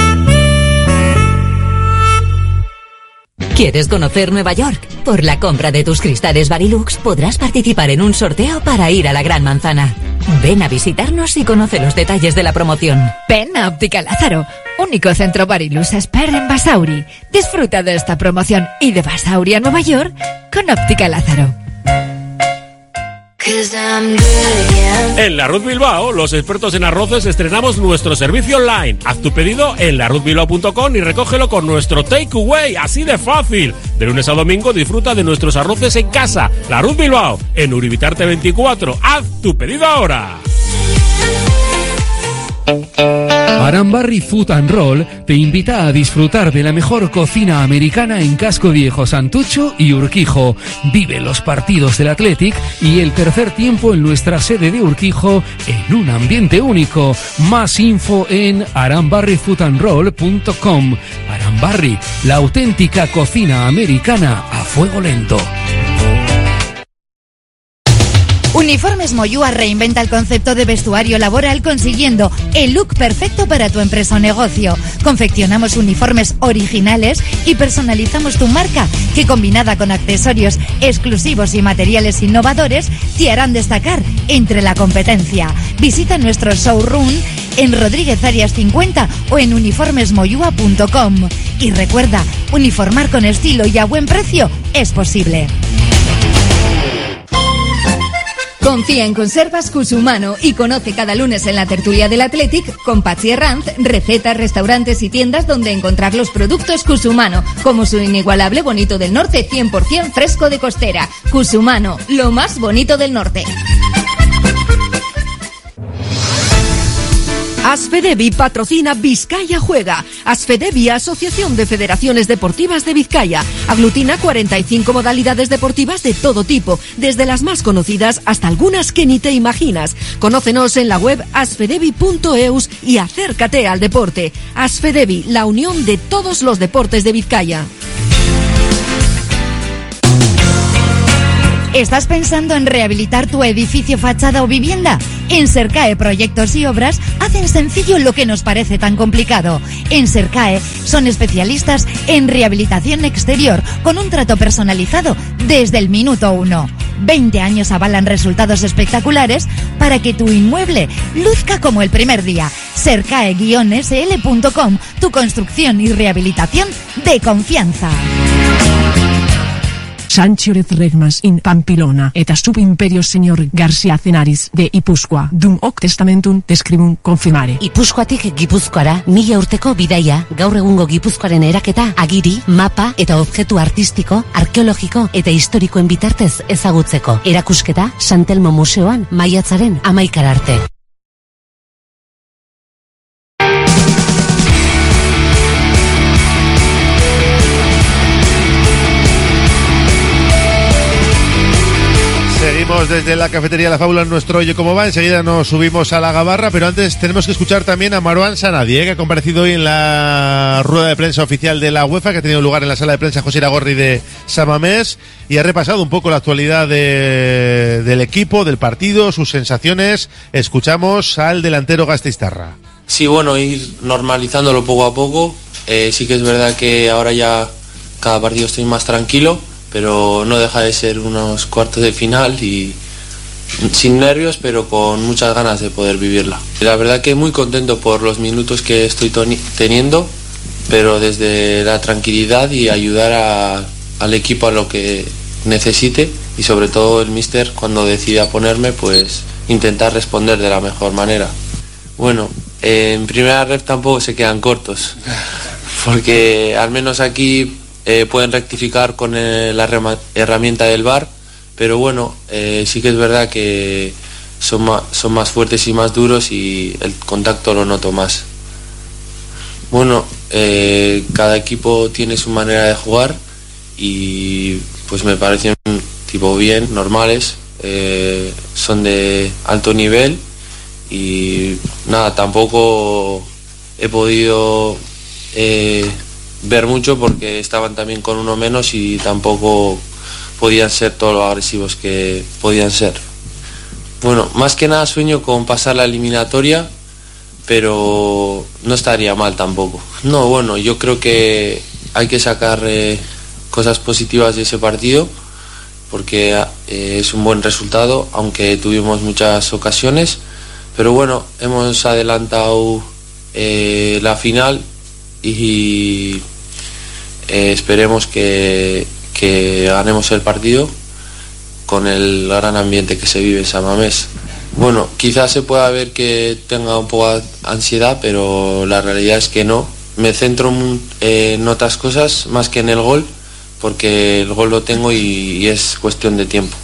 ¿Quieres conocer Nueva York? Por la compra de tus cristales Varilux podrás participar en un sorteo para ir a la Gran Manzana. Ven a visitarnos y conoce los detalles de la promoción. Ven a Óptica Lázaro, único centro Varilux expert en Basauri. Disfruta de esta promoción y de Basauri a Nueva York con Óptica Lázaro. En La Ruz Bilbao, los expertos en arroces, estrenamos nuestro servicio online. Haz tu pedido en laruzbilbao.com y recógelo con nuestro takeaway, así de fácil. De lunes a domingo disfruta de nuestros arroces en casa. La Ruz Bilbao, en Uribitarte 24. Haz tu pedido ahora. Arambarri Food and Roll te invita a disfrutar de la mejor cocina americana en Casco Viejo, Santucho y Urquijo. Vive los partidos del Athletic y el tercer tiempo en nuestra sede de Urquijo en un ambiente único. Más info en arambarrifoodandroll.com. Arambarri, la auténtica cocina americana a fuego lento. Uniformes Moyúa reinventa el concepto de vestuario laboral consiguiendo el look perfecto para tu empresa o negocio. Confeccionamos uniformes originales y personalizamos tu marca, que combinada con accesorios exclusivos y materiales innovadores te harán destacar entre la competencia. Visita nuestro showroom en Rodríguez Arias 50 o en uniformesmoyua.com. Y recuerda, uniformar con estilo y a buen precio es posible. Confía en Conservas Cusumano y conoce cada lunes en la tertulia del Athletic con Patxi Herranz recetas, restaurantes y tiendas donde encontrar los productos Cusumano, como su inigualable bonito del norte 100% fresco de costera. Cusumano, lo más bonito del norte. Asfedevi patrocina Vizcaya Juega. Asfedevi, Asociación de Federaciones Deportivas de Vizcaya. Aglutina 45 modalidades deportivas de todo tipo, desde las más conocidas hasta algunas que ni te imaginas. Conócenos en la web asfedevi.eus y acércate al deporte. Asfedevi, la unión de todos los deportes de Vizcaya. ¿Estás pensando en rehabilitar tu edificio, fachada o vivienda? En Sercae Proyectos y Obras hacen sencillo lo que nos parece tan complicado. En Sercae son especialistas en rehabilitación exterior con un trato personalizado desde el minuto 1. 20 años avalan resultados espectaculares para que tu inmueble luzca como el primer día. Sercae-sl.com, tu construcción y rehabilitación de confianza. Sánchez Regmas in Pampilona eta subimperio señor García Cenaris de Ipuzkoa. Dum ok testamentum describum confirmare. Ipuzkoatik Gipuzkoara 1000 urteko bidaia, gaur egungo Gipuzkoaren eraketa, agiri, mapa eta objektu artistiko, arkeologiko eta historikoen bitartez ezagutzeko. Erakusketa San Telmo Museoan maiatzaren 11 arte. Seguimos desde la cafetería La Fábula en nuestro Oye Cómo Va. Enseguida nos subimos a la gabarra, pero antes tenemos que escuchar también a Marouane Sanadi, que ha comparecido hoy en la rueda de prensa oficial de la UEFA, que ha tenido lugar en la sala de prensa José Iragorri de San Mamés, y ha repasado un poco la actualidad del equipo, del partido, sus sensaciones. Escuchamos al delantero gasteiztarra. Sí, bueno, ir normalizándolo poco a poco. Sí que es verdad que ahora ya cada partido estoy más tranquilo, pero no deja de ser unos cuartos de final y sin nervios, pero con muchas ganas de poder vivirla. La verdad que muy contento por los minutos que estoy teniendo, pero desde la tranquilidad y ayudar al equipo a lo que necesite, y sobre todo el míster cuando decida ponerme, pues intentar responder de la mejor manera. Bueno, en primera ref tampoco se quedan cortos, porque al menos aquí pueden rectificar con la herramienta del VAR, pero bueno, sí que es verdad que son más fuertes y más duros y el contacto lo noto más. Bueno, cada equipo tiene su manera de jugar y pues me parecen tipo bien, normales, son de alto nivel y nada, tampoco he podido ver mucho porque estaban también con uno menos y tampoco podían ser todos los agresivos que podían ser. Bueno, más que nada sueño con pasar la eliminatoria, pero no estaría mal tampoco. No, bueno, yo creo que hay que sacar cosas positivas de ese partido porque es un buen resultado, aunque tuvimos muchas ocasiones, pero bueno, hemos adelantado la final y esperemos que ganemos el partido con el gran ambiente que se vive en San Mamés. Bueno, quizás se pueda ver que tenga un poco de ansiedad, pero la realidad es que no. Me centro en otras cosas más que en el gol, porque el gol lo tengo y es cuestión de tiempo.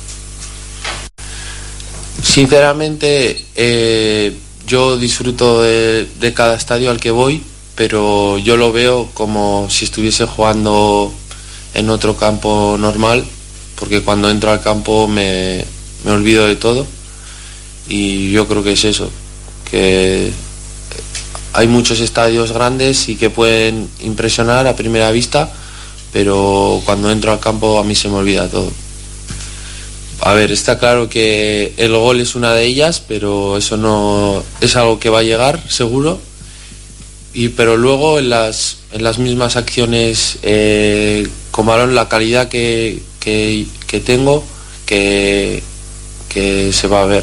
Sinceramente, yo disfruto de cada estadio al que voy, pero yo lo veo como si estuviese jugando en otro campo normal, porque cuando entro al campo me olvido de todo, y yo creo que es eso, que hay muchos estadios grandes y que pueden impresionar a primera vista, pero cuando entro al campo a mí se me olvida todo. A ver, está claro que el gol es una de ellas, pero eso no es algo que va a llegar seguro. Pero luego en las mismas acciones con balón, la calidad que tengo, que se va a ver.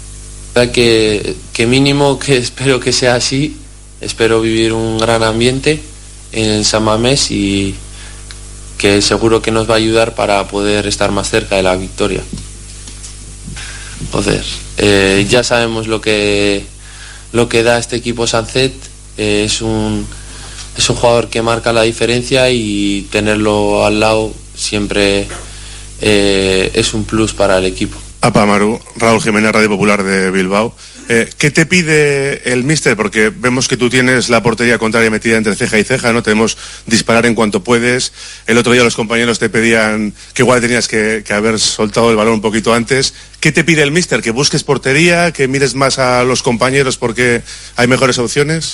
Que mínimo, que espero que sea así, espero vivir un gran ambiente en San Mamés y que seguro que nos va a ayudar para poder estar más cerca de la victoria. Joder, ya sabemos lo que da este equipo Sancet. Es un jugador que marca la diferencia y tenerlo al lado siempre es un plus para el equipo. Apa Maru, Raúl Jiménez, Radio Popular de Bilbao. ¿Qué te pide el míster? Porque vemos que tú tienes la portería contraria metida entre ceja y ceja, ¿no? Tenemos disparar en cuanto puedes. El otro día los compañeros te pedían que igual tenías que haber soltado el balón un poquito antes. ¿Qué te pide el míster? ¿Que busques portería? ¿Que mires más a los compañeros porque hay mejores opciones?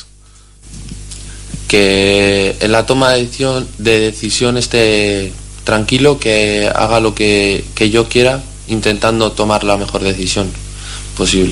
Que en la toma de decisión esté tranquilo, que haga lo que yo quiera, intentando tomar la mejor decisión posible.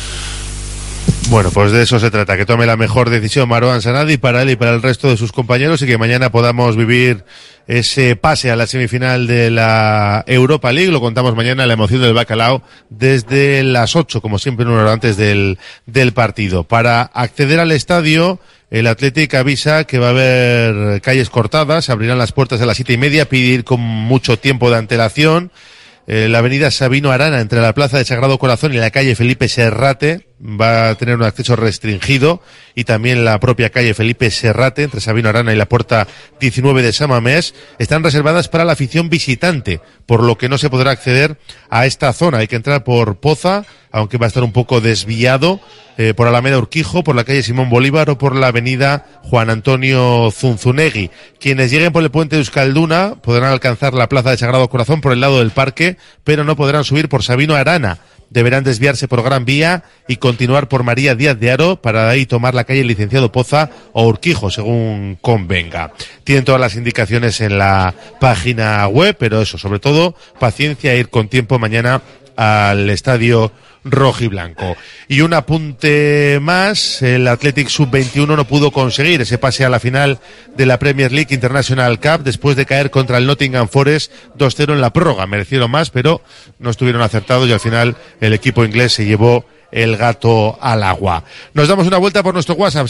Bueno, pues de eso se trata, que tome la mejor decisión Marouane Sanadi para él y para el resto de sus compañeros, y que mañana podamos vivir ese pase a la semifinal de la Europa League. Lo contamos mañana, la emoción del bacalao, desde las 8, como siempre, una hora antes del partido. Para acceder al estadio, el Athletic avisa que va a haber calles cortadas, se abrirán las puertas a las 7:30, pide ir con mucho tiempo de antelación. La avenida Sabino Arana, entre la plaza de Sagrado Corazón y la calle Felipe Serrate, va a tener un acceso restringido, y también la propia calle Felipe Serrate, entre Sabino Arana y la puerta 19 de San Mamés, están reservadas para la afición visitante, por lo que no se podrá acceder a esta zona. Hay que entrar por Poza, aunque va a estar un poco desviado, por Alameda Urquijo, por la calle Simón Bolívar o por la avenida Juan Antonio Zunzunegui. Quienes lleguen por el puente de Euskalduna podrán alcanzar la plaza de Sagrado Corazón por el lado del parque, pero no podrán subir por Sabino Arana. Deberán desviarse por Gran Vía y continuar por María Díaz de Haro para ahí tomar la calle Licenciado Poza o Urquijo, según convenga. Tienen todas las indicaciones en la página web, pero eso, sobre todo, paciencia, ir con tiempo mañana al estadio rojiblanco. Y un apunte más, el Athletic Sub-21 no pudo conseguir ese pase a la final de la Premier League International Cup después de caer contra el Nottingham Forest 2-0 en la prórroga. Merecieron más, pero no estuvieron acertados y al final el equipo inglés se llevó el gato al agua. Nos damos una vuelta por nuestro WhatsApp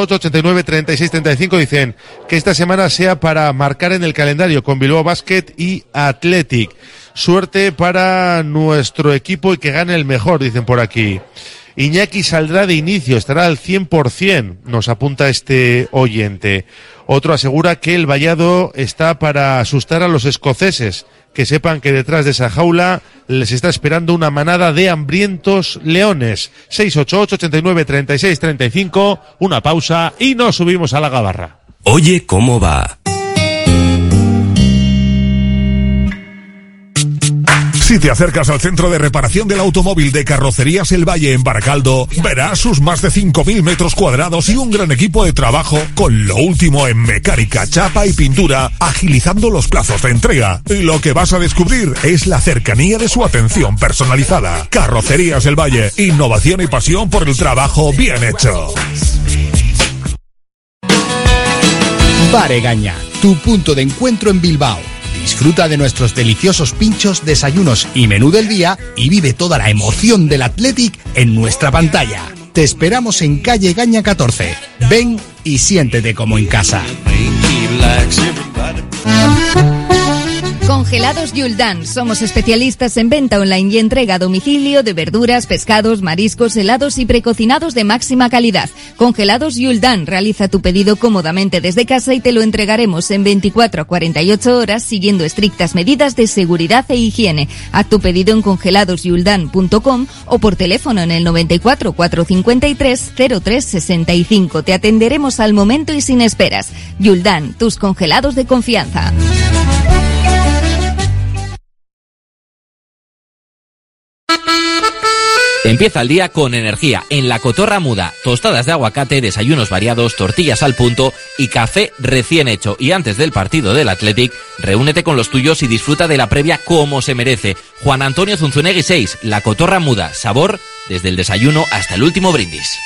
688-89-3635. Dicen que esta semana sea para marcar en el calendario con Bilbao Basket y Athletic. Suerte para nuestro equipo y que gane el mejor, dicen por aquí. Iñaki saldrá de inicio, estará al 100%, nos apunta este oyente. Otro asegura que el vallado está para asustar a los escoceses, que sepan que detrás de esa jaula les está esperando una manada de hambrientos leones. 688-89-3635, una pausa y nos subimos a la gabarra. Oye, ¿cómo va? Si te acercas al centro de reparación del automóvil de Carrocerías El Valle en Baracaldo, verás sus más de 5.000 metros cuadrados y un gran equipo de trabajo con lo último en mecánica, chapa y pintura, agilizando los plazos de entrega. Y lo que vas a descubrir es la cercanía de su atención personalizada. Carrocerías El Valle, innovación y pasión por el trabajo bien hecho. Bar Egaña, tu punto de encuentro en Bilbao. Disfruta de nuestros deliciosos pinchos, desayunos y menú del día y vive toda la emoción del Athletic en nuestra pantalla. Te esperamos en calle Egaña 14. Ven y siéntete como en casa. Congelados Yuldan. Somos especialistas en venta online y entrega a domicilio de verduras, pescados, mariscos, helados y precocinados de máxima calidad. Congelados Yuldan. Realiza tu pedido cómodamente desde casa y te lo entregaremos en 24 a 48 horas siguiendo estrictas medidas de seguridad e higiene. Haz tu pedido en congeladosyuldan.com o por teléfono en el 94 453 0365. Te atenderemos al momento y sin esperas. Yuldan, tus congelados de confianza. Empieza el día con energía en La Cotorra Muda. Tostadas de aguacate, desayunos variados, tortillas al punto y café recién hecho. Y antes del partido del Athletic, reúnete con los tuyos y disfruta de la previa como se merece. Juan Antonio Zunzunegui 6, La Cotorra Muda. Sabor desde el desayuno hasta el último brindis.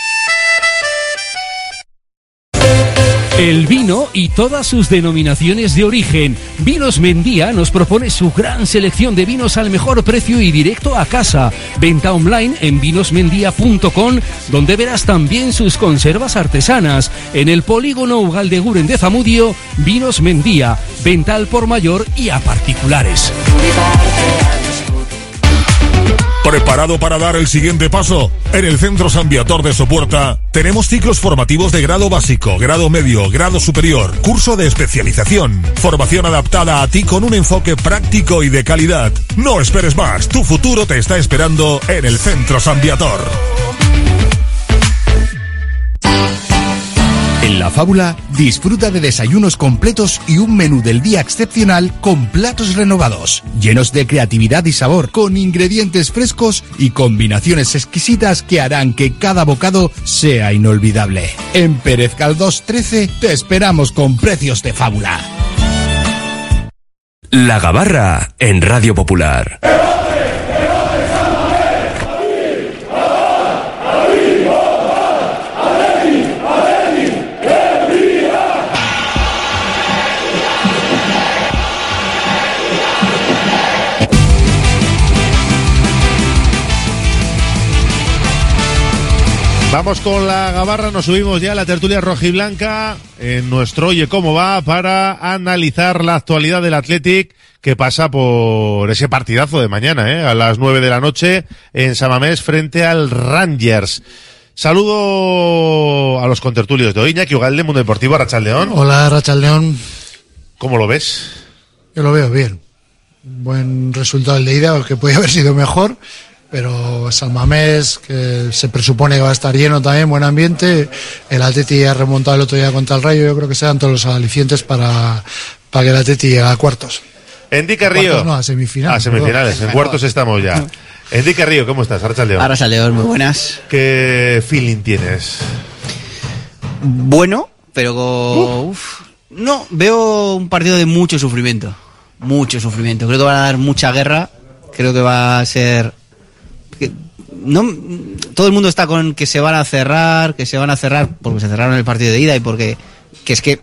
El vino y todas sus denominaciones de origen. Vinos Mendía nos propone su gran selección de vinos al mejor precio y directo a casa. Venta online en vinosmendía.com, donde verás también sus conservas artesanas. En el polígono Ugaldeguren de Zamudio, Vinos Mendía. Venta al por mayor y a particulares. ¿Preparado para dar el siguiente paso? En el Centro San Viator de Sopuerta tenemos ciclos formativos de grado básico, grado medio, grado superior, curso de especialización, formación adaptada a ti con un enfoque práctico y de calidad. No esperes más, tu futuro te está esperando en el Centro San Viator. En La Fábula, disfruta de desayunos completos y un menú del día excepcional con platos renovados, llenos de creatividad y sabor, con ingredientes frescos y combinaciones exquisitas que harán que cada bocado sea inolvidable. En Pérez Caldós 13 te esperamos con precios de fábula. La Gabarra en Radio Popular. Vamos con la gabarra, nos subimos ya a la tertulia rojiblanca en nuestro Oye Cómo Va para analizar la actualidad del Athletic que pasa por ese partidazo de mañana, a las 9 de la noche en San Mamés frente al Rangers. Saludo a los contertulios de hoy. Iñaki Ugalde, Mundo Deportivo, Arratsaldeón. Hola, Arratsaldeón. ¿Cómo lo ves? Yo lo veo bien. Buen resultado el de ida, que podía haber sido mejor, pero San Mamés, que se presupone que va a estar lleno también, buen ambiente. El Atleti ha remontado el otro día contra el Rayo. Yo creo que serán todos los alicientes para que el Atleti llegue a cuartos. Enrique Río. No, a semifinales. A semifinales, en cuartos estamos ya. Enrique Río, ¿cómo estás? Arratsaldeón. Arratsaldeón, muy buenas. ¿Qué feeling tienes? Bueno, pero no, veo un partido de mucho sufrimiento. Mucho sufrimiento. Creo que van a dar mucha guerra. Creo que va a ser... No, todo el mundo está con que se van a cerrar, porque se cerraron el partido de ida y porque es que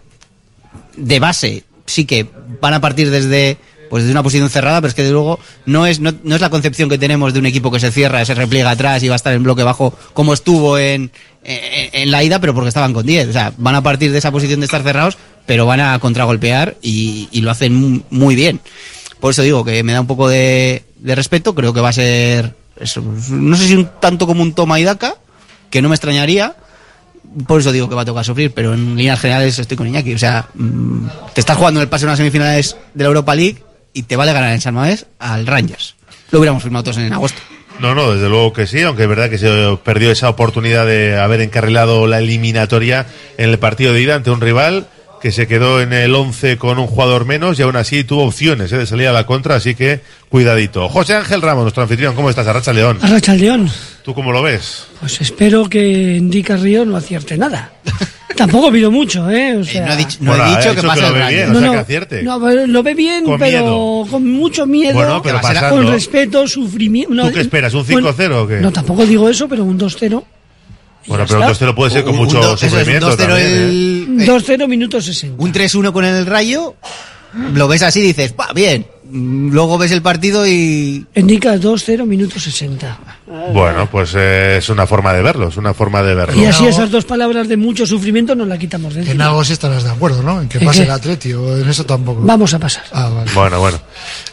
de base sí que van a partir desde una posición cerrada, pero es que de luego no es la concepción que tenemos de un equipo que se cierra, se repliega atrás y va a estar en bloque bajo como estuvo en la ida, pero porque estaban con 10. O sea, van a partir de esa posición de estar cerrados, pero van a contragolpear y lo hacen muy bien. Por eso digo que me da un poco de respeto. Creo que va a ser eso, no sé si un tanto como un toma y daca, que no me extrañaría. Por eso digo que va a tocar sufrir, pero en líneas generales estoy con Iñaki. O sea, te estás jugando el pase en las semifinales de la Europa League y te vale ganar en San Mamés al Rangers. Lo hubiéramos firmado todos en agosto. No, desde luego que sí, aunque es verdad que se perdió esa oportunidad de haber encarrilado la eliminatoria en el partido de ida ante un rival que se quedó en el 11 con un jugador menos y aún así tuvo opciones de salir a la contra, así que cuidadito. José Ángel Ramos, nuestro anfitrión, ¿cómo estás? Arratsaldeón. Arratsaldeón. ¿Tú cómo lo ves? Pues espero que Enrique Río no acierte nada. Tampoco pido mucho, O sea, no he dicho que pase el Rayo. O sea, que acierte. No, lo ve bien, con pero miedo. Con mucho miedo. Bueno, pero pasando. Con respeto, sufrimiento. ¿Tú qué esperas? ¿Un 5-0 o qué? No, tampoco digo eso, pero un 2-0. Bueno, pero un 2-0 puede ser con mucho sufrimiento también. 2-0 minutos 60. Un 3-1 con el Rayo, lo ves así y dices, bien. Luego ves el partido y... Indica 2-0 minutos 60. Bueno, pues es una forma de verlo, Y así esas dos palabras de mucho sufrimiento nos la quitamos de encima. En algo sí estarás de acuerdo, ¿no? En que pase el Atleti, o en eso tampoco. Vamos a pasar. Vale. Bueno.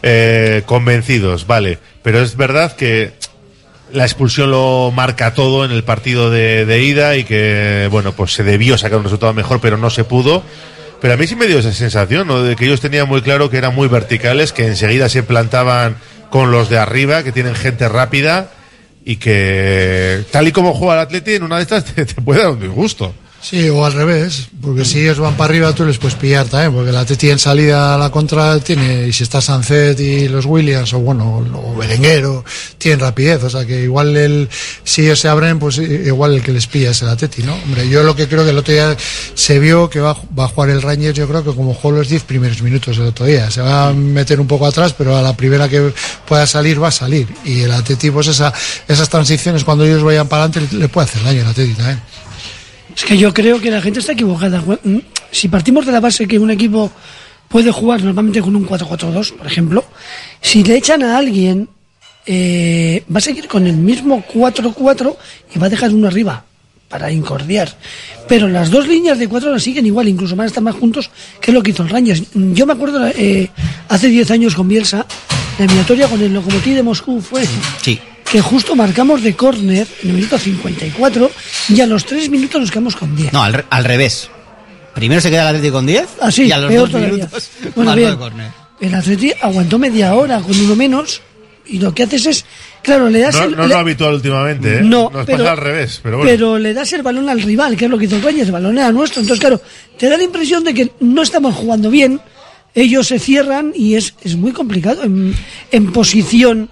Convencidos, vale. Pero es verdad que la expulsión lo marca todo en el partido de ida y que, bueno, pues se debió sacar un resultado mejor, pero no se pudo. Pero a mí sí me dio esa sensación, ¿no? De que ellos tenían muy claro que eran muy verticales, que enseguida se plantaban con los de arriba, que tienen gente rápida y que, tal y como juega el Atleti, en una de estas te puede dar un disgusto. Sí, o al revés, porque si ellos van para arriba tú les puedes pillar también, porque el Atleti en salida a la contra tiene, y si está Sancet y los Williams, o Berenguer, tienen rapidez, o sea que igual si ellos se abren, pues igual el que les pilla es el Atleti, ¿no? Hombre, yo lo que creo que el otro día se vio que va a jugar el Rangers, yo creo que como jugó los 10 primeros minutos del otro día, se va a meter un poco atrás, pero a la primera que pueda salir, va a salir, y el Atleti, pues esas transiciones cuando ellos vayan para adelante le puede hacer daño al Atleti también. Es que yo creo que la gente está equivocada. Si partimos de la base que un equipo puede jugar normalmente con un 4-4-2, por ejemplo, si le echan a alguien, va a seguir con el mismo 4-4 y va a dejar uno arriba para incordiar. Pero las dos líneas de 4 las siguen igual, incluso van a estar más juntos, que es lo que hizo el Rangers. Yo me acuerdo hace 10 años con Bielsa, la eliminatoria con el Lokomotiv de Moscú fue... Sí. Que justo marcamos de córner en el minuto 54 y a los 3 minutos nos quedamos con 10. No, al revés. Primero se queda el Atleti con 10 y a los 2 minutos bueno, marcó bien, de córner. El Atleti aguantó media hora con uno menos y lo que haces es, claro, le das no es lo habitual últimamente, No, nos pero, pasa al revés, pero bueno. Pero le das el balón al rival, que es lo que hizo el Rangers, el balón era nuestro. Entonces, claro, te da la impresión de que no estamos jugando bien, ellos se cierran y es muy complicado en posición...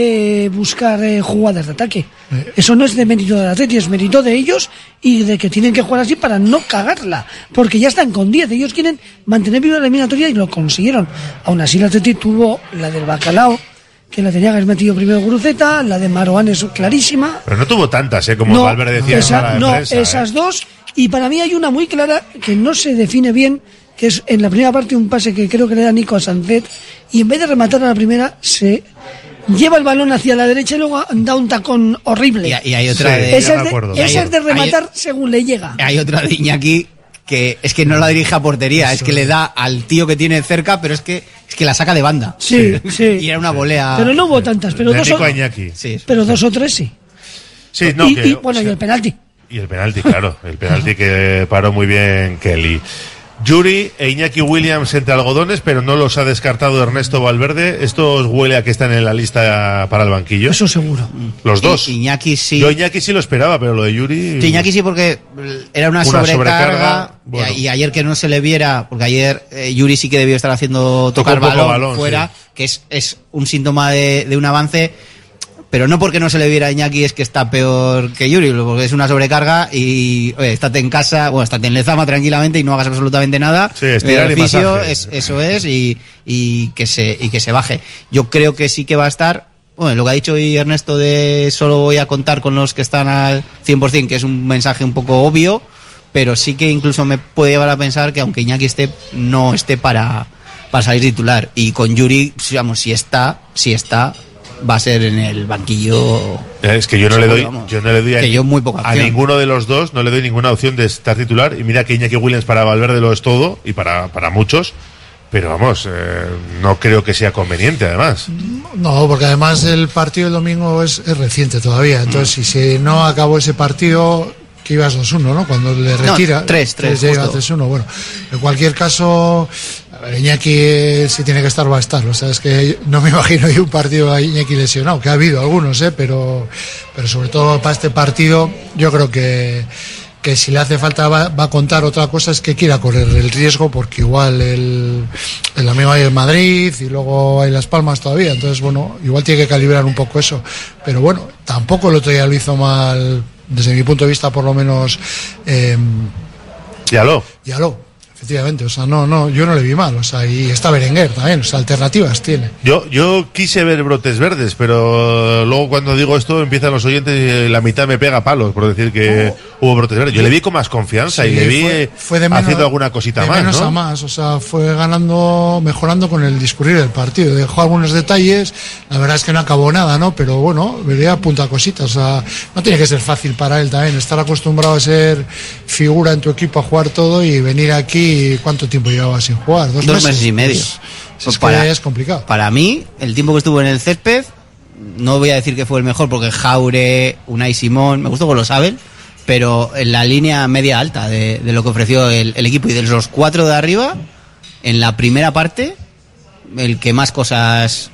buscar jugadas de ataque. Eso no es de mérito del Atleti, es mérito de ellos y de que tienen que jugar así para no cagarla, porque ya están con 10, ellos quieren mantener viva la eliminatoria y lo consiguieron. Aún así el Atleti tuvo la del Bacalao, que la tenía que haber metido primero Guruceta, la de Marouane es clarísima. Pero no tuvo tantas, como no, Valverde decía. Esas dos, y para mí hay una muy clara que no se define bien, que es en la primera parte un pase que creo que le da Nico a Sancet, y en vez de rematar a la primera se lleva el balón hacia la derecha y luego da un tacón horrible. Y hay otra ese es de rematar según le llega. Hay otra de Iñaki que es que no la dirige a portería, es que le da al tío que tiene cerca, pero es que la saca de banda. Sí. Y era una volea. Pero no hubo tantas, pero dos o tres sí. Sí, no, y el penalti. Y el penalti, claro. El penalti que paró muy bien Kelly. Yuri e Iñaki Williams entre algodones, pero no los ha descartado Ernesto Valverde. ¿Esto os huele a que están en la lista para el banquillo? Eso seguro. Los dos. Iñaki sí. Yo Iñaki sí lo esperaba, pero lo de Yuri... Sí, Iñaki sí, porque era una sobrecarga bueno. Y ayer que no se le viera, porque ayer Yuri sí que debió estar haciendo tocar balón fuera, sí. Que es un síntoma de un avance... Pero no porque no se le viera a Iñaki es que está peor que Yuri, porque es una sobrecarga y, oye, estate en casa, estate en Lezama tranquilamente y no hagas absolutamente nada. Sí, estirar y masaje. Eso es, y que se baje. Yo creo que sí que va a estar, bueno, lo que ha dicho hoy Ernesto de solo voy a contar con los que están al 100%, que es un mensaje un poco obvio, pero sí que incluso me puede llevar a pensar que aunque Iñaki no esté para salir titular. Y con Yuri, digamos, si está, va a ser en el banquillo. Es que yo no le doy a ninguno de los dos, no le doy ninguna opción de estar titular. Y mira que Iñaki Williams para Valverde lo es todo y para muchos, pero vamos, no creo que sea conveniente además. No, porque además el partido del domingo es reciente todavía. Entonces, si no acabó ese partido, que ibas 2-1, ¿no? Cuando le retira. No, 3-3. Ya iba 3-1. Bueno, en cualquier caso, Iñaki, si tiene que estar, va a estar. O sea, es que no me imagino yo un partido a Iñaki lesionado, que ha habido algunos, pero sobre todo para este partido, yo creo que si le hace falta va a contar. Otra cosa es que quiera correr el riesgo, porque igual el amigo hay en Madrid y luego hay Las Palmas todavía. Entonces, bueno, igual tiene que calibrar un poco eso. Pero bueno, tampoco el otro día lo hizo mal. Desde mi punto de vista, por lo menos, Yaló, efectivamente, o sea, no, yo no le vi mal, o sea, y está Berenguer también, o sea, alternativas tiene. Yo quise ver brotes verdes, pero luego cuando digo esto empiezan los oyentes y la mitad me pega palos por decir que hubo brotes verdes. Yo le vi con más confianza, sí, y le vi fue de menos, haciendo alguna cosita de más, menos ¿no? a más, o sea, fue mejorando con el discurrir del partido. Dejó algunos detalles, la verdad es que no acabó nada, ¿no? Pero bueno, vería apunta cositas, o sea, no tiene que ser fácil para él también estar acostumbrado a ser figura en tu equipo, a jugar todo y venir aquí. ¿Cuánto tiempo llevaba sin jugar? ¿2 meses y medio. Es complicado. Para mí, el tiempo que estuvo en el césped, no voy a decir que fue el mejor, porque Jaure, Unai Simón, me gustó con lo saben, pero en la línea media alta de lo que ofreció el equipo, y de los 4 de arriba, en la primera parte, el que más cosas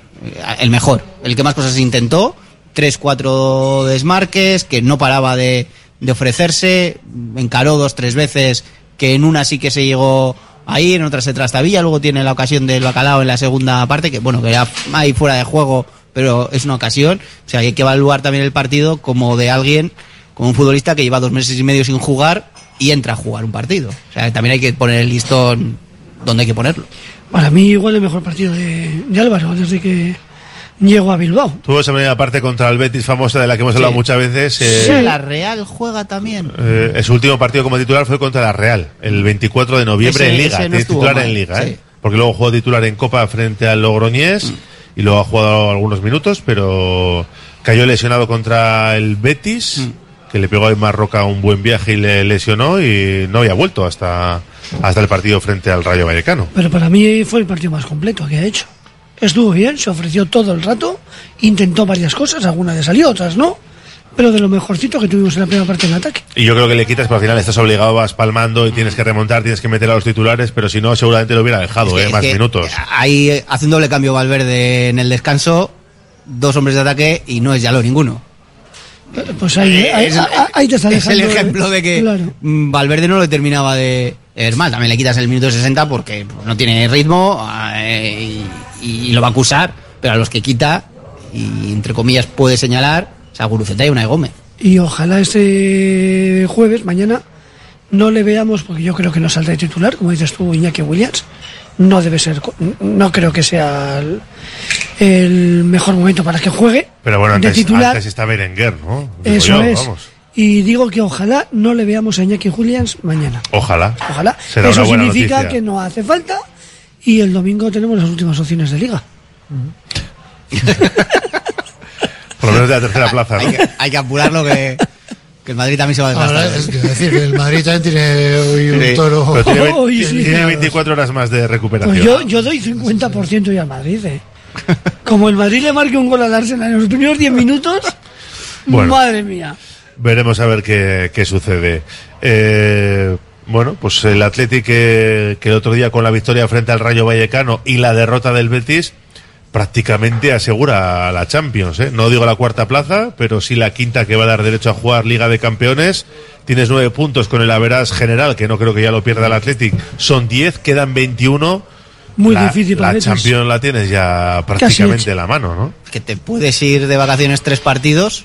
intentó, 3-4 desmarques, que no paraba de ofrecerse, encaró 2-3 veces, que en una sí que se llegó ahí, en otra se trastabilla, luego tiene la ocasión del bacalao en la segunda parte, que bueno, que ya ahí fuera de juego, pero es una ocasión. O sea, hay que evaluar también el partido como de alguien, como un futbolista que lleva 2 meses y medio sin jugar y entra a jugar un partido. O sea, también hay que poner el listón donde hay que ponerlo. Para mí igual el mejor partido de Álvaro desde que llegó a Bilbao. Tuvo esa primera parte contra el Betis famosa de la que hemos hablado muchas veces. La Real juega también. Su último partido como titular fue contra la Real, el 24 de noviembre en Liga. No titular mal, en Liga, sí. Porque luego jugó titular en Copa frente al Logroñés y luego ha jugado algunos minutos, pero cayó lesionado contra el Betis, que le pegó a Marroca un buen viaje y le lesionó y no había vuelto hasta el partido frente al Rayo Vallecano. Pero para mí fue el partido más completo que ha hecho. Estuvo bien, se ofreció todo el rato, intentó varias cosas, algunas le salió, otras no, pero de lo mejorcito que tuvimos en la primera parte del ataque. Y yo creo que le quitas, pero al final estás obligado, vas palmando y tienes que remontar, tienes que meter a los titulares, pero si no, seguramente lo hubiera dejado, más minutos. Ahí hace un doble cambio Valverde en el descanso, 2 hombres de ataque y no es Yaló ninguno. Pues ahí te está es el ejemplo de que claro. Valverde no lo terminaba de mal. También le quitas el minuto 60 porque no tiene ritmo y lo va a acusar, pero a los que quita y entre comillas puede señalar, o sea, Guruceta y Unai Gómez. Y ojalá este jueves, mañana, no le veamos, porque yo creo que no saldrá de titular, como dices tú, Iñaki Williams. No debe ser, no creo que sea el mejor momento para que juegue. Pero bueno, antes está Berenguer, ¿no? Eso es. Vamos. Y digo que ojalá no le veamos a Iñaki Williams mañana. Ojalá. Será eso una buena significa noticia. Que no hace falta y el domingo tenemos las últimas opciones de Liga. Por lo menos de la tercera plaza, ¿no? Hay que apurarlo que el Madrid también se va a desgastar. Es decir, que el Madrid también tiene hoy un toro. Pero tiene 24 horas más de recuperación. Pues yo doy 50% ya al Madrid, Como el Madrid le marque un gol al Arsenal en los primeros 10 minutos, bueno, madre mía. Veremos a ver qué sucede. Bueno, pues el Athletic que el otro día con la victoria frente al Rayo Vallecano y la derrota del Betis prácticamente asegura la Champions, No digo la cuarta plaza, pero sí la quinta, que va a dar derecho a jugar Liga de Campeones. Tienes 9 puntos con el average general, que no creo que ya lo pierda el Athletic. Son 10, quedan 21. Muy difícil para la Champions la tienes ya prácticamente en la mano, ¿no? Que te puedes ir de vacaciones 3 partidos,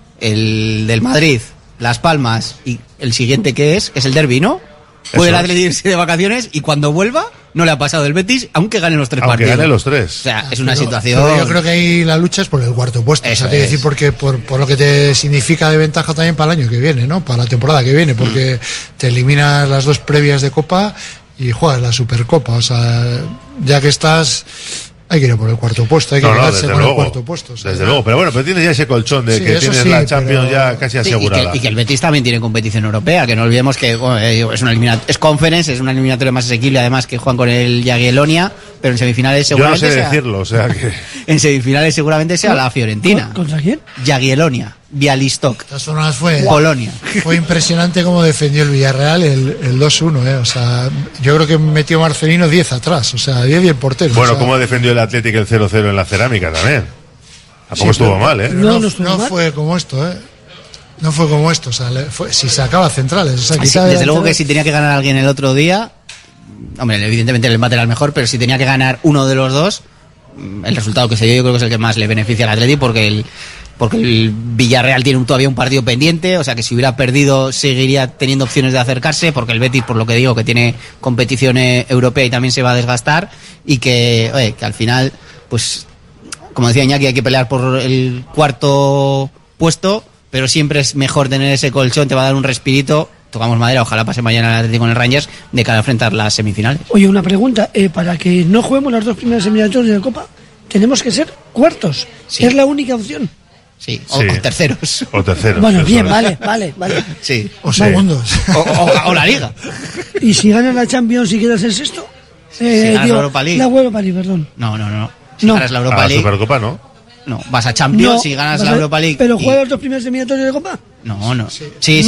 el del Madrid, Las Palmas y el siguiente que es el derbi, ¿no? Puede el Athletic irse de vacaciones y cuando vuelva no le ha pasado el Betis, aunque gane los 3 partidos. Aunque gane los 3. O sea, es una situación... Pero yo creo que ahí la lucha es por el cuarto puesto. Eso o sea, te decir, porque por lo que te significa de ventaja también para el año que viene, ¿no? Para la temporada que viene, porque te eliminas las 2 previas de Copa y juegas la Supercopa. O sea, ya que estás... Hay que ir por el cuarto puesto, hay que quedarse con el cuarto puesto. Desde luego, pero bueno, pero tienes ya ese colchón de que tienes la Champions ya casi asegurada. Y que el Betis también tiene competición europea, que no olvidemos que es Conference, es una eliminatoria más asequible, además que juegan con el Jagiellonia, pero en semifinales seguramente yo no sé decirlo, o sea que... En semifinales seguramente sea la Fiorentina. ¿Contra quién? Jagiellonia, Bialystok, Polonia. Fue impresionante cómo defendió el Villarreal el 2-1, O sea, yo creo que metió Marcelino 10 atrás, o sea, 10 y el portero. Bueno, o sea, cómo defendió el Athletic el 0-0 en la Cerámica también. Tampoco estuvo mal, No fue como esto, No fue como esto, o sea, si sacaba centrales. O sea, desde luego que si tenía que ganar alguien el otro día, hombre, evidentemente el empate era el mejor, pero si tenía que ganar uno de los dos, el resultado que se dio yo creo que es el que más le beneficia al Athletic, porque el Villarreal tiene todavía un partido pendiente, o sea que si hubiera perdido seguiría teniendo opciones de acercarse, porque el Betis, por lo que digo, que tiene competición europea y también se va a desgastar, y que al final, pues como decía Iñaki, hay que pelear por el cuarto puesto, pero siempre es mejor tener ese colchón, te va a dar un respirito. Tocamos madera, ojalá pase mañana el Atlético con el Rangers de cara a enfrentar las semifinales. Oye, una pregunta, para que no juguemos las 2 primeras eliminatorias de Copa, tenemos que ser cuartos, sí. Es la única opción. Sí, o terceros. O terceros. Bueno, bien, vale. Sí. O segundos. O la Liga. ¿Y si ganas la Champions y quedas en sexto? Si ganas la Europa League. La Europa League, perdón. No. Si ganas la Europa League. La Supercopa, ¿no? No, vas a Champions y ganas la Europa League. ¿Pero juegas las 2 primeras eliminatorias de Copa? No. Sí.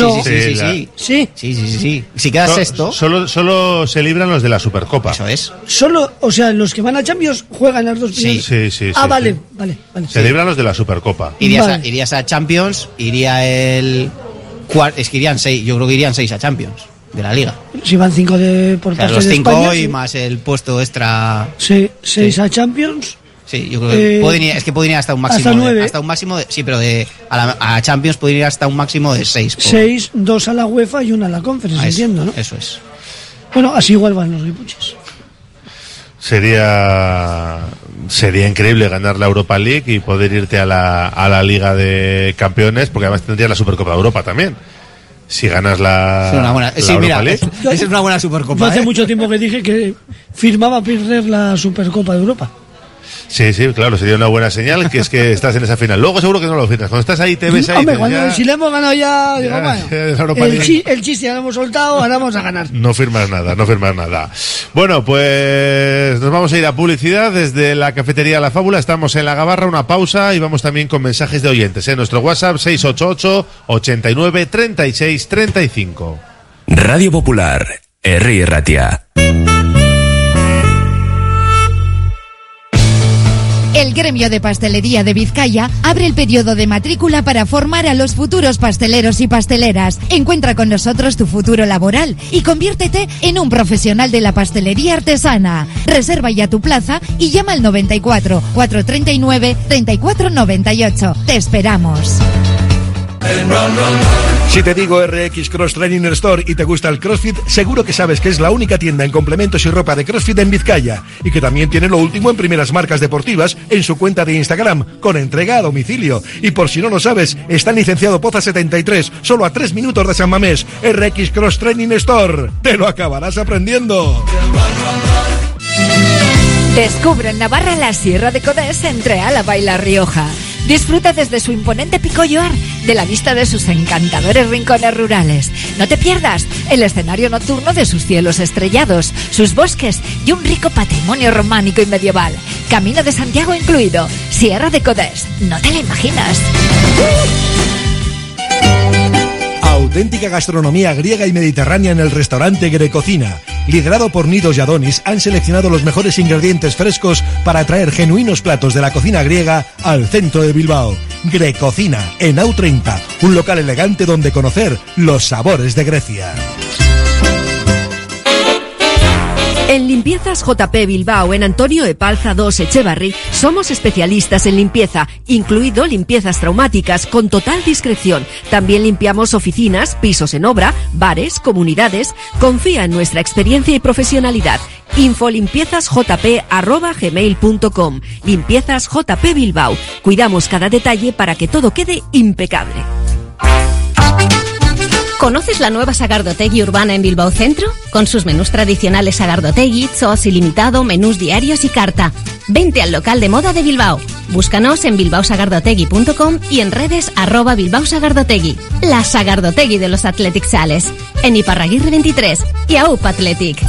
Si quedas sexto... Solo se libran los de la Supercopa. Eso es. Solo, o sea, los que van a Champions juegan las 2 primeras. Sí. Vale. Se libran los de la Supercopa. Irías a Champions, iría el... Es que irían 6, yo creo que irían 6 a Champions de la Liga. Si van 5 por parte los de 5 España, y más el puesto extra... Sí, 6 a Champions... Sí, yo creo que pueden ir hasta un máximo hasta 9. Hasta un máximo de, sí, pero a Champions pueden ir hasta un máximo de 6. 6, 2 a la UEFA y 1 a la Conference, entiendo, ¿no? Eso es. Bueno, así igual van los guipuches. Sería increíble ganar la Europa League y poder irte a la Liga de Campeones, porque además tendrías la Supercopa de Europa también. Si ganas la Europa League. Esa es una buena Supercopa. Yo hace mucho tiempo que dije que firmaba perder la Supercopa de Europa. Sí, claro, sería una buena señal que es que estás en esa final. Luego seguro que no lo firmas. Cuando estás ahí te ves ahí. Hombre, si le hemos ganado ya, digo, bueno, el chiste ya lo hemos soltado, ahora vamos a ganar. No firmas nada. Bueno, pues nos vamos a ir a publicidad desde la cafetería La Fábula. Estamos en La Gabarra, una pausa y vamos también con mensajes de oyentes. Nuestro WhatsApp 688 89 36 35. Radio Popular, Herri Ratia. El Gremio de Pastelería de Vizcaya abre el periodo de matrícula para formar a los futuros pasteleros y pasteleras. Encuentra con nosotros tu futuro laboral y conviértete en un profesional de la pastelería artesana. Reserva ya tu plaza y llama al 94 439 3498. Te esperamos. Si te digo RX Cross Training Store y te gusta el CrossFit, seguro que sabes que es la única tienda en complementos y ropa de CrossFit en Vizcaya y que también tiene lo último en primeras marcas deportivas en su cuenta de Instagram, con entrega a domicilio. Y por si no lo sabes, está en Licenciado Poza 73, solo a 3 minutos de San Mamés. RX Cross Training Store. Te lo acabarás aprendiendo. Descubre en Navarra la Sierra de Codés entre Álava y La Rioja. Disfruta desde su imponente Pico Lloar de la vista de sus encantadores rincones rurales. No te pierdas el escenario nocturno de sus cielos estrellados, sus bosques y un rico patrimonio románico y medieval. Camino de Santiago incluido. Sierra de Codés. No te la imaginas. Auténtica gastronomía griega y mediterránea en el restaurante Grecocina. Liderado por Nidos y Adonis, han seleccionado los mejores ingredientes frescos para traer genuinos platos de la cocina griega al centro de Bilbao. Grecocina, en AU30, un local elegante donde conocer los sabores de Grecia. En Limpiezas JP Bilbao, en Antonio Epalza 2 Echevarri, somos especialistas en limpieza, incluido limpiezas traumáticas con total discreción. También limpiamos oficinas, pisos en obra, bares, comunidades. Confía en nuestra experiencia y profesionalidad. infolimpiezasjp@gmail.com. Limpiezas JP Bilbao. Cuidamos cada detalle para que todo quede impecable. ¿Conoces la nueva Sagardotegui urbana en Bilbao Centro? Con sus menús tradicionales Sagardotegui, Zoos ilimitado, menús diarios y carta. Vente al local de moda de Bilbao. Búscanos en bilbaosagardotegui.com y en redes @bilbaosagardotegui. La Sagardotegui de los Athletic Sales. En Iparraguirre 23 y AUP Athletic.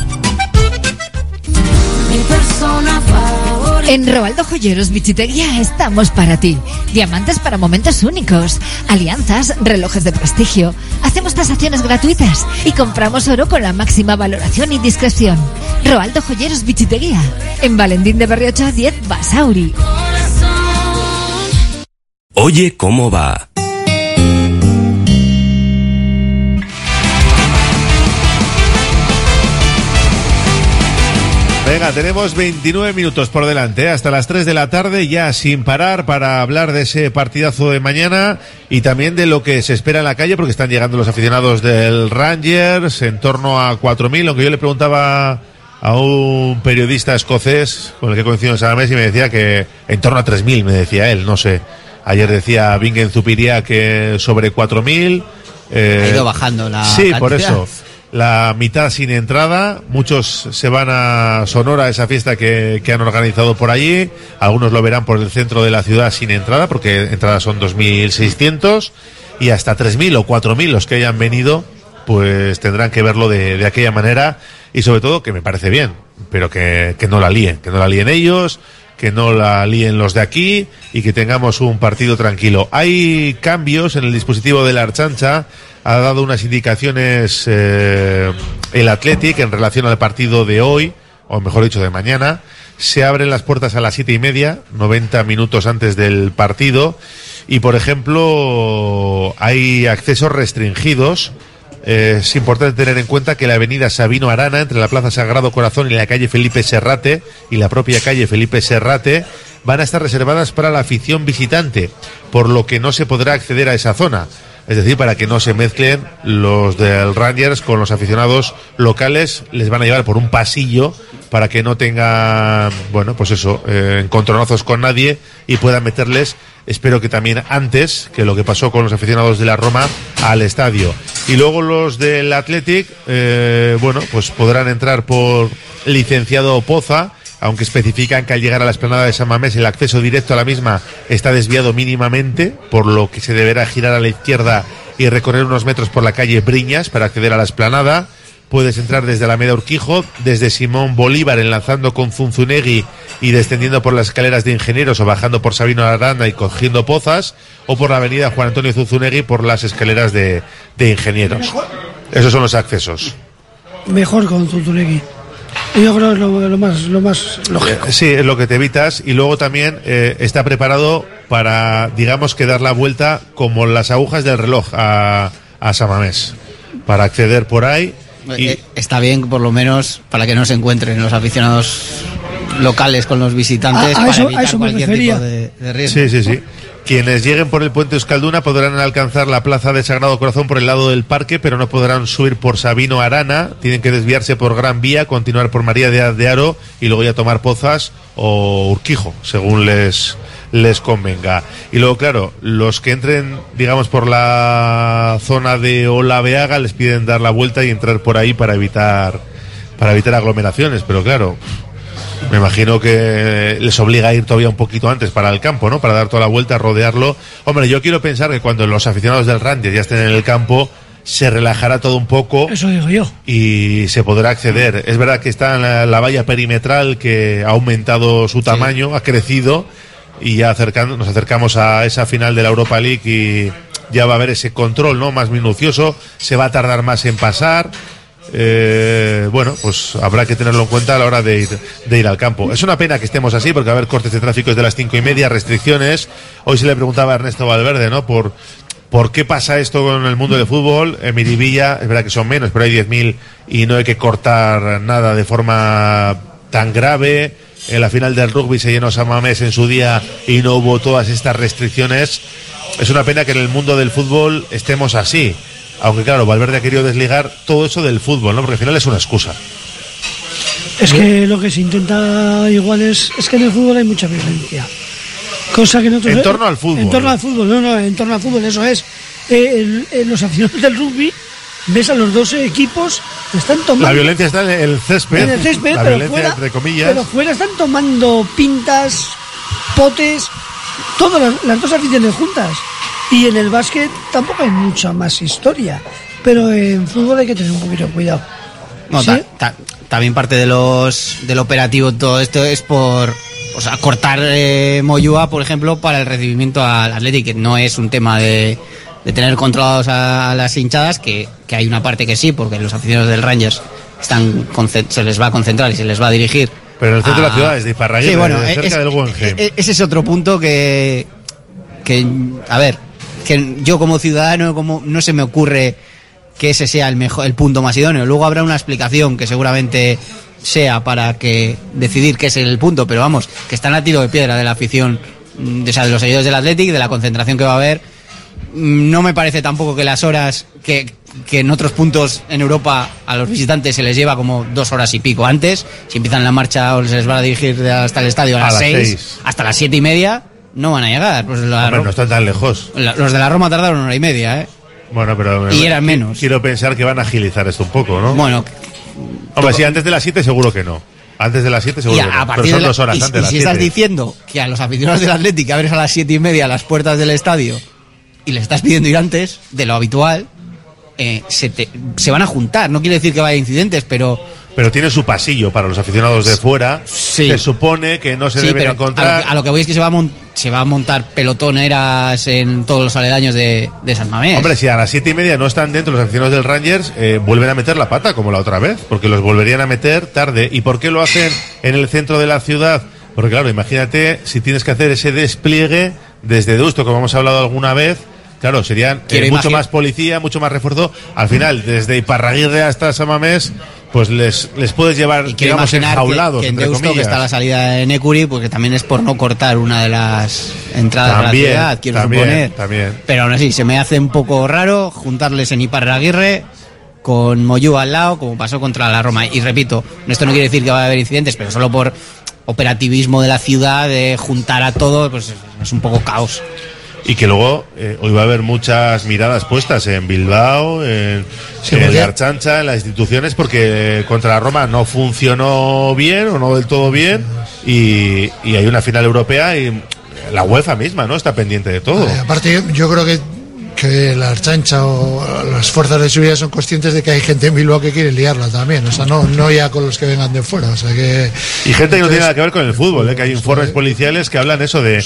En Roaldo Joyeros Bichitería estamos para ti. Diamantes para momentos únicos, alianzas, relojes de prestigio. Hacemos tasaciones gratuitas y compramos oro con la máxima valoración y discreción. Roaldo Joyeros Bichitería, en Valentín de Berriocha 10, Basauri. Oye, ¿cómo va? Venga, tenemos 29 minutos por delante, hasta las 3 de la tarde, ya sin parar, para hablar de ese partidazo de mañana y también de lo que se espera en la calle, porque están llegando los aficionados del Rangers, en torno a 4.000, aunque yo le preguntaba a un periodista escocés con el que coincido en Samamés y me decía que en torno a 3.000, me decía él, no sé. Ayer decía Bingen Zupiria que sobre 4.000. Ha ido bajando la cantidad. Por eso. La mitad sin entrada, muchos se van a Sonora a esa fiesta que han organizado por allí, algunos lo verán por el centro de la ciudad sin entrada, porque entradas son 2.600, y hasta 3.000 o 4.000 los que hayan venido, pues tendrán que verlo de aquella manera, y sobre todo que me parece bien, pero que no la líen ellos, que no la líen los de aquí, y que tengamos un partido tranquilo. Hay cambios en el dispositivo de la Archancha. Ha dado unas indicaciones el Athletic en relación al partido de hoy, o mejor dicho de mañana. Se abren las puertas a las 7:30, 90 minutos antes del partido, y por ejemplo hay accesos restringidos. Es importante tener en cuenta que la avenida Sabino Arana, entre la Plaza Sagrado Corazón y la calle Felipe Serrate, y la propia calle Felipe Serrate, van a estar reservadas para la afición visitante, por lo que no se podrá acceder a esa zona. Es decir, para que no se mezclen los del Rangers con los aficionados locales, les van a llevar por un pasillo para que no tengan, bueno, pues eso, encontronazos con nadie y puedan meterles, espero que también antes que lo que pasó con los aficionados de la Roma, al estadio. Y luego los del Athletic, bueno, pues podrán entrar por Licenciado Poza, aunque especifican que al llegar a la explanada de San Mamés el acceso directo a la misma está desviado mínimamente, por lo que se deberá girar a la izquierda y recorrer unos metros por la calle Briñas para acceder a la explanada. Puedes entrar desde Alameda Urquijo, desde Simón Bolívar, enlazando con Zunzunegui y descendiendo por las escaleras de Ingenieros, o bajando por Sabino Arana y cogiendo Pozas, o por la avenida Juan Antonio Zunzunegui por las escaleras de Ingenieros. Esos son los accesos. Mejor con Zunzunegui. Yo creo que es lo más lógico. Sí, es lo que te evitas. Y luego también está preparado para, digamos, que dar la vuelta como las agujas del reloj a San Mamés, para acceder por ahí. Y está bien, por lo menos, para que no se encuentren los aficionados locales con los visitantes, para evitar cualquier tipo de riesgo. Sí. Quienes lleguen por el puente Euskalduna podrán alcanzar la Plaza de Sagrado Corazón por el lado del parque, pero no podrán subir por Sabino Arana. Tienen que desviarse por Gran Vía, continuar por María de Aro y luego ya tomar Pozas o Urquijo, según les convenga. Y luego, claro, los que entren, digamos, por la zona de Olaveaga les piden dar la vuelta y entrar por ahí para evitar aglomeraciones, pero claro, Me imagino que les obliga a ir todavía un poquito antes para el campo, ¿no? Para dar toda la vuelta, rodearlo. Hombre, yo quiero pensar que cuando los aficionados del Rangers ya estén en el campo, se relajará todo un poco. Eso digo yo. Y se podrá acceder. Es verdad que está en la valla perimetral, que ha aumentado su tamaño, ha crecido, y ya nos acercamos a esa final de la Europa League y ya va a haber ese control, ¿no? Más minucioso, se va a tardar más en pasar. Bueno, pues habrá que tenerlo en cuenta a la hora de ir al campo. Es una pena que estemos así, porque va a haber cortes de tráfico desde las 5:30, restricciones. Hoy se le preguntaba a Ernesto Valverde, ¿no? ¿Por qué pasa esto con el mundo del fútbol? En Miribilla, es verdad que son menos, pero hay 10.000 y no hay que cortar nada de forma tan grave. En la final del rugby se llenó San Mamés en su día y no hubo todas estas restricciones. Es una pena que en el mundo del fútbol estemos así. Aunque claro, Valverde ha querido desligar todo eso del fútbol, ¿no? Porque al final es una excusa. Es que lo que se intenta igual es que en el fútbol hay mucha violencia. Cosa que en otros... En torno al fútbol. En torno al fútbol, no, en torno al fútbol, eso es. Los aficionados del rugby, ves a los dos equipos, están tomando... La violencia está en el césped. En el césped, la pero violencia, fuera, entre comillas. Pero fuera están tomando pintas, potes, todas las dos aficiones juntas. Y en el básquet tampoco hay mucha más historia. Pero en fútbol hay que tener un poquito de cuidado. No, ¿sí? También parte del operativo todo esto es por... O sea, cortar Moyúa, por ejemplo, para el recibimiento al Athletic, que no es un tema de tener controlados a las hinchadas, que hay una parte que sí, porque los aficionados del Rangers se les va a concentrar y se les va a dirigir. Pero en el centro de la ciudad, es de Iparraguirre, sí, bueno, cerca del Guggenheim. Ese es otro punto que a ver, que yo como ciudadano no se me ocurre que ese sea el punto más idóneo. Luego habrá una explicación que seguramente sea para que decidir qué es el punto, pero vamos, que están a tiro de piedra de la afición, o sea, de los seguidores del Athletic, de la concentración que va a haber. No me parece tampoco que las horas que en otros puntos en Europa a los visitantes se les lleva como 2 horas y pico antes. Si empiezan la marcha o se les va a dirigir hasta el estadio a las 6, hasta las 7:30, no van a llegar. Pues no están tan lejos. Los de la Roma tardaron 1 hora y media, ¿eh? Bueno, pero... Y eran menos. Quiero pensar que van a agilizar esto un poco, ¿no? Bueno... Hombre, sí, antes de las 7 seguro que no. Antes de las 7 seguro que no. Pero son 2 horas antes de las 7. Y si estás diciendo que a los aficionados del Athletic abres a las 7:30 las puertas del estadio y les estás pidiendo ir antes de lo habitual, se van a juntar. No quiere decir que vaya incidentes, pero tiene su pasillo para los aficionados de fuera. Sí. Se supone que no se deben encontrar. A lo que voy es que se va a montar pelotoneras en todos los aledaños de San Mamés. Hombre, si a las 7:30 no están dentro los aficionados del Rangers, vuelven a meter la pata como la otra vez, porque los volverían a meter tarde. ¿Y por qué lo hacen en el centro de la ciudad? Porque claro, imagínate si tienes que hacer ese despliegue desde Deusto, como hemos hablado alguna vez. Claro, serían mucho más policía, mucho más refuerzo. Al final, desde Iparraguirre hasta San Mamés, pues les puedes llevar, digamos, enjaulados, que en entre Deusto, comillas. que está la salida en Ecuri, porque también es por no cortar una de las entradas de la ciudad, quiero suponer. También. Pero aún así, se me hace un poco raro juntarles en Iparraguirre con Moyúa al lado, como pasó contra la Roma. Y repito, esto no quiere decir que va a haber incidentes, pero solo por operativismo de la ciudad, de juntar a todos, pues es un poco caos. Y que luego hoy va a haber muchas miradas puestas en Bilbao, en la Archancha, en las instituciones, porque contra la Roma no funcionó bien o no del todo bien, y hay una final europea y la UEFA misma, ¿no? Está pendiente de todo. Aparte, yo creo que la Archancha o las fuerzas de seguridad son conscientes de que hay gente en Bilbao que quiere liarla también, o sea, no ya con los que vengan de fuera, o sea que... Y gente que no tiene nada que ver con el fútbol, que hay informes policiales que hablan eso de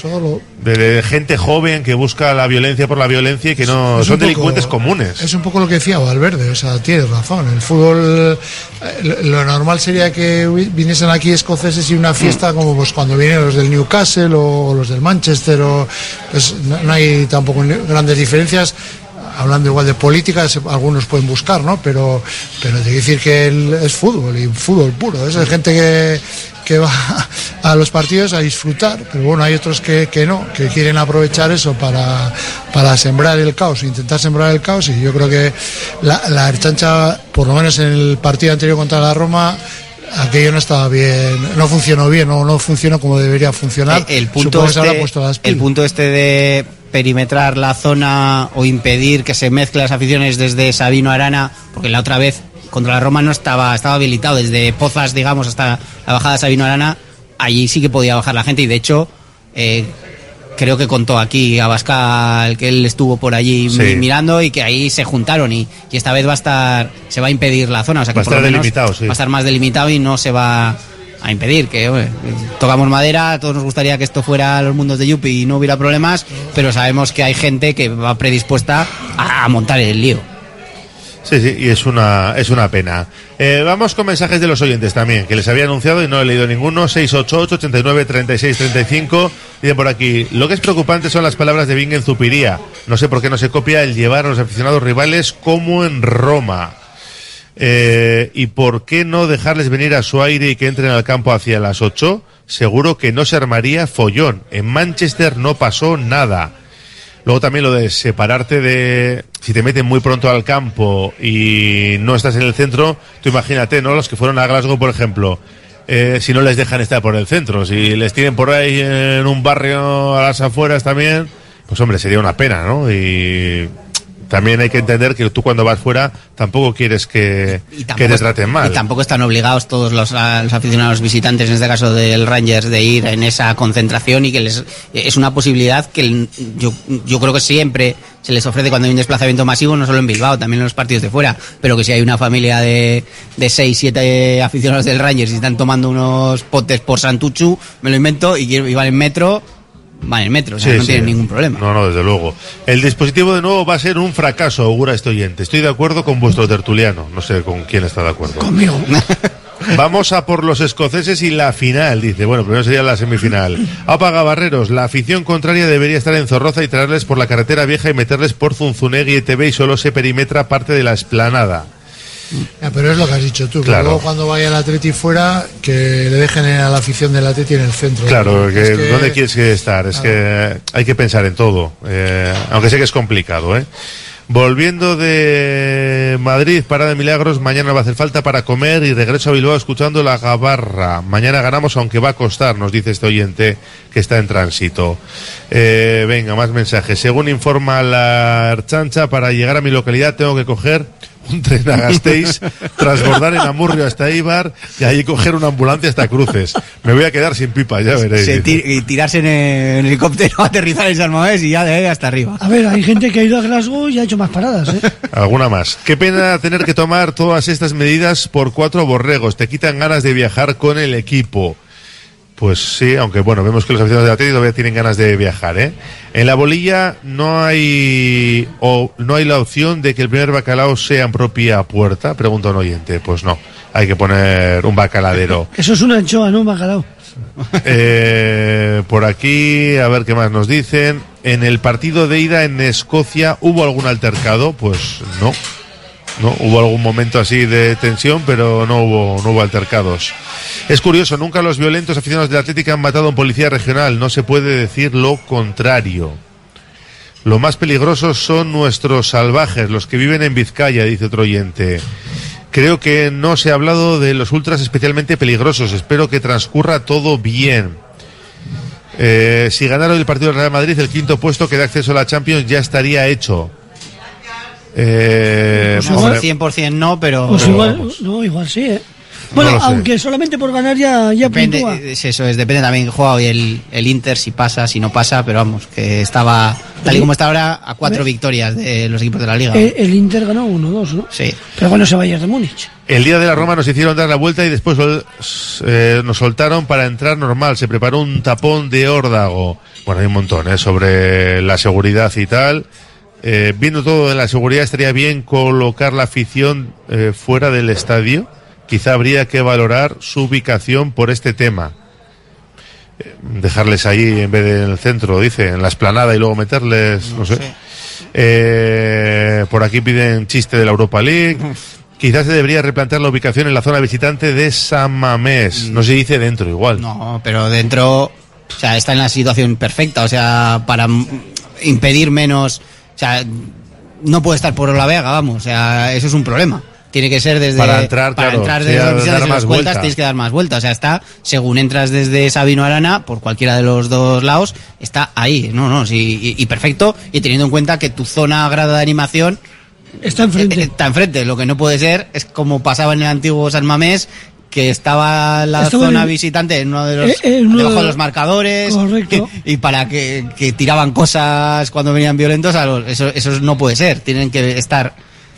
gente joven que busca la violencia por la violencia y que no son delincuentes comunes. Es un poco lo que decía Valverde, o sea, tienes razón, el fútbol, lo normal sería que viniesen aquí escoceses y una fiesta como pues cuando vienen los del Newcastle o los del Manchester, pues no hay tampoco grandes diferencias. Hablando igual de política, algunos pueden buscar, ¿no? Pero te quiero decir que es fútbol, y fútbol puro. Es gente que va a los partidos a disfrutar, pero bueno, hay otros que no, que quieren aprovechar eso para sembrar el caos, intentar sembrar el caos, y yo creo que la Archancha, por lo menos en el partido anterior contra la Roma, aquello no estaba bien, no funcionó bien, no funcionó como debería funcionar. El punto de perimetrar la zona o impedir que se mezclen las aficiones desde Sabino Arana, porque la otra vez contra la Roma no estaba habilitado desde Pozas, digamos, hasta la bajada de Sabino Arana, allí sí que podía bajar la gente y de hecho creo que contó aquí a Abascal que él estuvo por allí mirando y que ahí se juntaron y esta vez se va a impedir la zona, o sea que va a por estar lo menos delimitado, va a estar más delimitado y no se va a impedir, que tocamos madera, a todos nos gustaría que esto fuera los mundos de Yupi y no hubiera problemas, pero sabemos que hay gente que va predispuesta a montar el lío. Sí, y es una pena. Vamos con mensajes de los oyentes también, que les había anunciado y no he leído ninguno. 688-89-36-35. Dicen por aquí, lo que es preocupante son las palabras de Bingen Zupiría. No sé por qué no se copia el llevar a los aficionados rivales como en Roma. ¿Y por qué no dejarles venir a su aire y que entren al campo hacia las 8? Seguro que no se armaría follón. En Manchester no pasó nada. Luego también lo de separarte de... Si te meten muy pronto al campo y no estás en el centro, tú imagínate, ¿no? Los que fueron a Glasgow, por ejemplo, si no les dejan estar por el centro, si les tienen por ahí en un barrio a las afueras también, pues hombre, sería una pena, ¿no? Y también hay que entender que tú cuando vas fuera tampoco quieres que te traten mal. Y tampoco están obligados todos los aficionados visitantes, en este caso del Rangers, de ir en esa concentración y que es una posibilidad que yo creo que siempre se les ofrece cuando hay un desplazamiento masivo, no solo en Bilbao, también en los partidos de fuera, pero que si hay una familia de 6, 7 aficionados del Rangers y están tomando unos potes por Santuchu, me lo invento, y van en metro, o sea, no tienen ningún problema. No, desde luego. El dispositivo de nuevo va a ser un fracaso, augura este oyente. Estoy de acuerdo con vuestro tertuliano. No sé con quién está de acuerdo. Conmigo. Vamos a por los escoceses y la final, dice. Bueno, primero sería la semifinal. Apaga Barreros. La afición contraria debería estar en Zorroza y traerles por la carretera vieja y meterles por Zunzunegui y ETV y solo se perimetra parte de la explanada. Ya, pero es lo que has dicho tú, claro. Que luego cuando vaya el Atleti fuera, que le dejen a la afición del Atleti en el centro. Claro, ¿dónde quieres estar? Es que hay que pensar en todo, aunque sé que es complicado, Volviendo de Madrid, parada de Milagros, mañana va a hacer falta para comer y regreso a Bilbao escuchando la Gabarra. Mañana ganamos, aunque va a costar, nos dice este oyente que está en tránsito. Venga, más mensajes. Según informa la Ertzaintza, para llegar a mi localidad tengo que coger un tren a Gasteiz, transbordar en Amurrio hasta Eibar y ahí coger una ambulancia hasta Cruces. Me voy a quedar sin pipa, ya veréis. Y tirarse en helicóptero, aterrizar en San Mamés y ya de ahí hasta arriba. A ver, hay gente que ha ido a Glasgow y ha hecho más paradas, Alguna más. Qué pena tener que tomar todas estas medidas por 4 borregos. Te quitan ganas de viajar con el equipo. Pues sí, aunque bueno, vemos que los aficionados de Atleti todavía tienen ganas de viajar, En la bolilla no hay la opción de que el primer bacalao sea en propia puerta, pregunta un oyente. Pues no, hay que poner un bacaladero. Eso es una anchoa, no un bacalao. Por aquí, a ver qué más nos dicen. En el partido de ida en Escocia, ¿hubo algún altercado? Pues no. No, hubo algún momento así de tensión, pero no hubo altercados. Es curioso, nunca los violentos aficionados del Atlético han matado a un policía regional, no se puede decir lo contrario. Lo más peligrosos son nuestros salvajes, los que viven en Vizcaya, dice otro oyente. Creo que no se ha hablado de los ultras especialmente peligrosos, espero que transcurra todo bien. Si ganaron el partido del Real Madrid, el 5º puesto que da acceso a la Champions ya estaría hecho. Pues igual, 100% no, pero... Pues igual sí, Bueno, no aunque solamente por ganar ya depende, puntúa. Depende también del juego y el Inter si pasa, si no pasa, pero vamos, que estaba tal y como está ahora a 4 victorias de los equipos de la Liga. El Inter ganó 1-2, ¿no? Sí. Pero bueno, se vaya de Múnich. El día de la Roma nos hicieron dar la vuelta y después nos soltaron para entrar normal. Se preparó un tapón de órdago. Bueno, hay un montón, sobre la seguridad y tal. Viendo todo de la seguridad, estaría bien colocar la afición fuera del estadio. Quizá habría que valorar su ubicación por este tema. Dejarles ahí en vez de en el centro, dice, en la explanada y luego meterles, no sé. Por aquí piden chiste de la Europa League. Quizás se debería replantear la ubicación en la zona visitante de San Mamés. No se dice dentro igual. No, pero dentro, o sea, está en la situación perfecta, o sea, para impedir menos... O sea, no puede estar por la Vega, vamos, o sea, eso es un problema. Tiene que ser desde... Para entrar desde las vueltas tienes que dar más vueltas. O sea, está, según entras desde Sabino Arana, por cualquiera de los dos lados, está ahí. Sí, y perfecto. Y teniendo en cuenta que tu zona grada de animación... Está enfrente. Está enfrente. Lo que no puede ser es como pasaba en el antiguo San Mamés, que estaba la zona visitante en uno de los debajo de los marcadores, y para que tiraban cosas cuando venían violentos, eso no puede ser, tienen que estar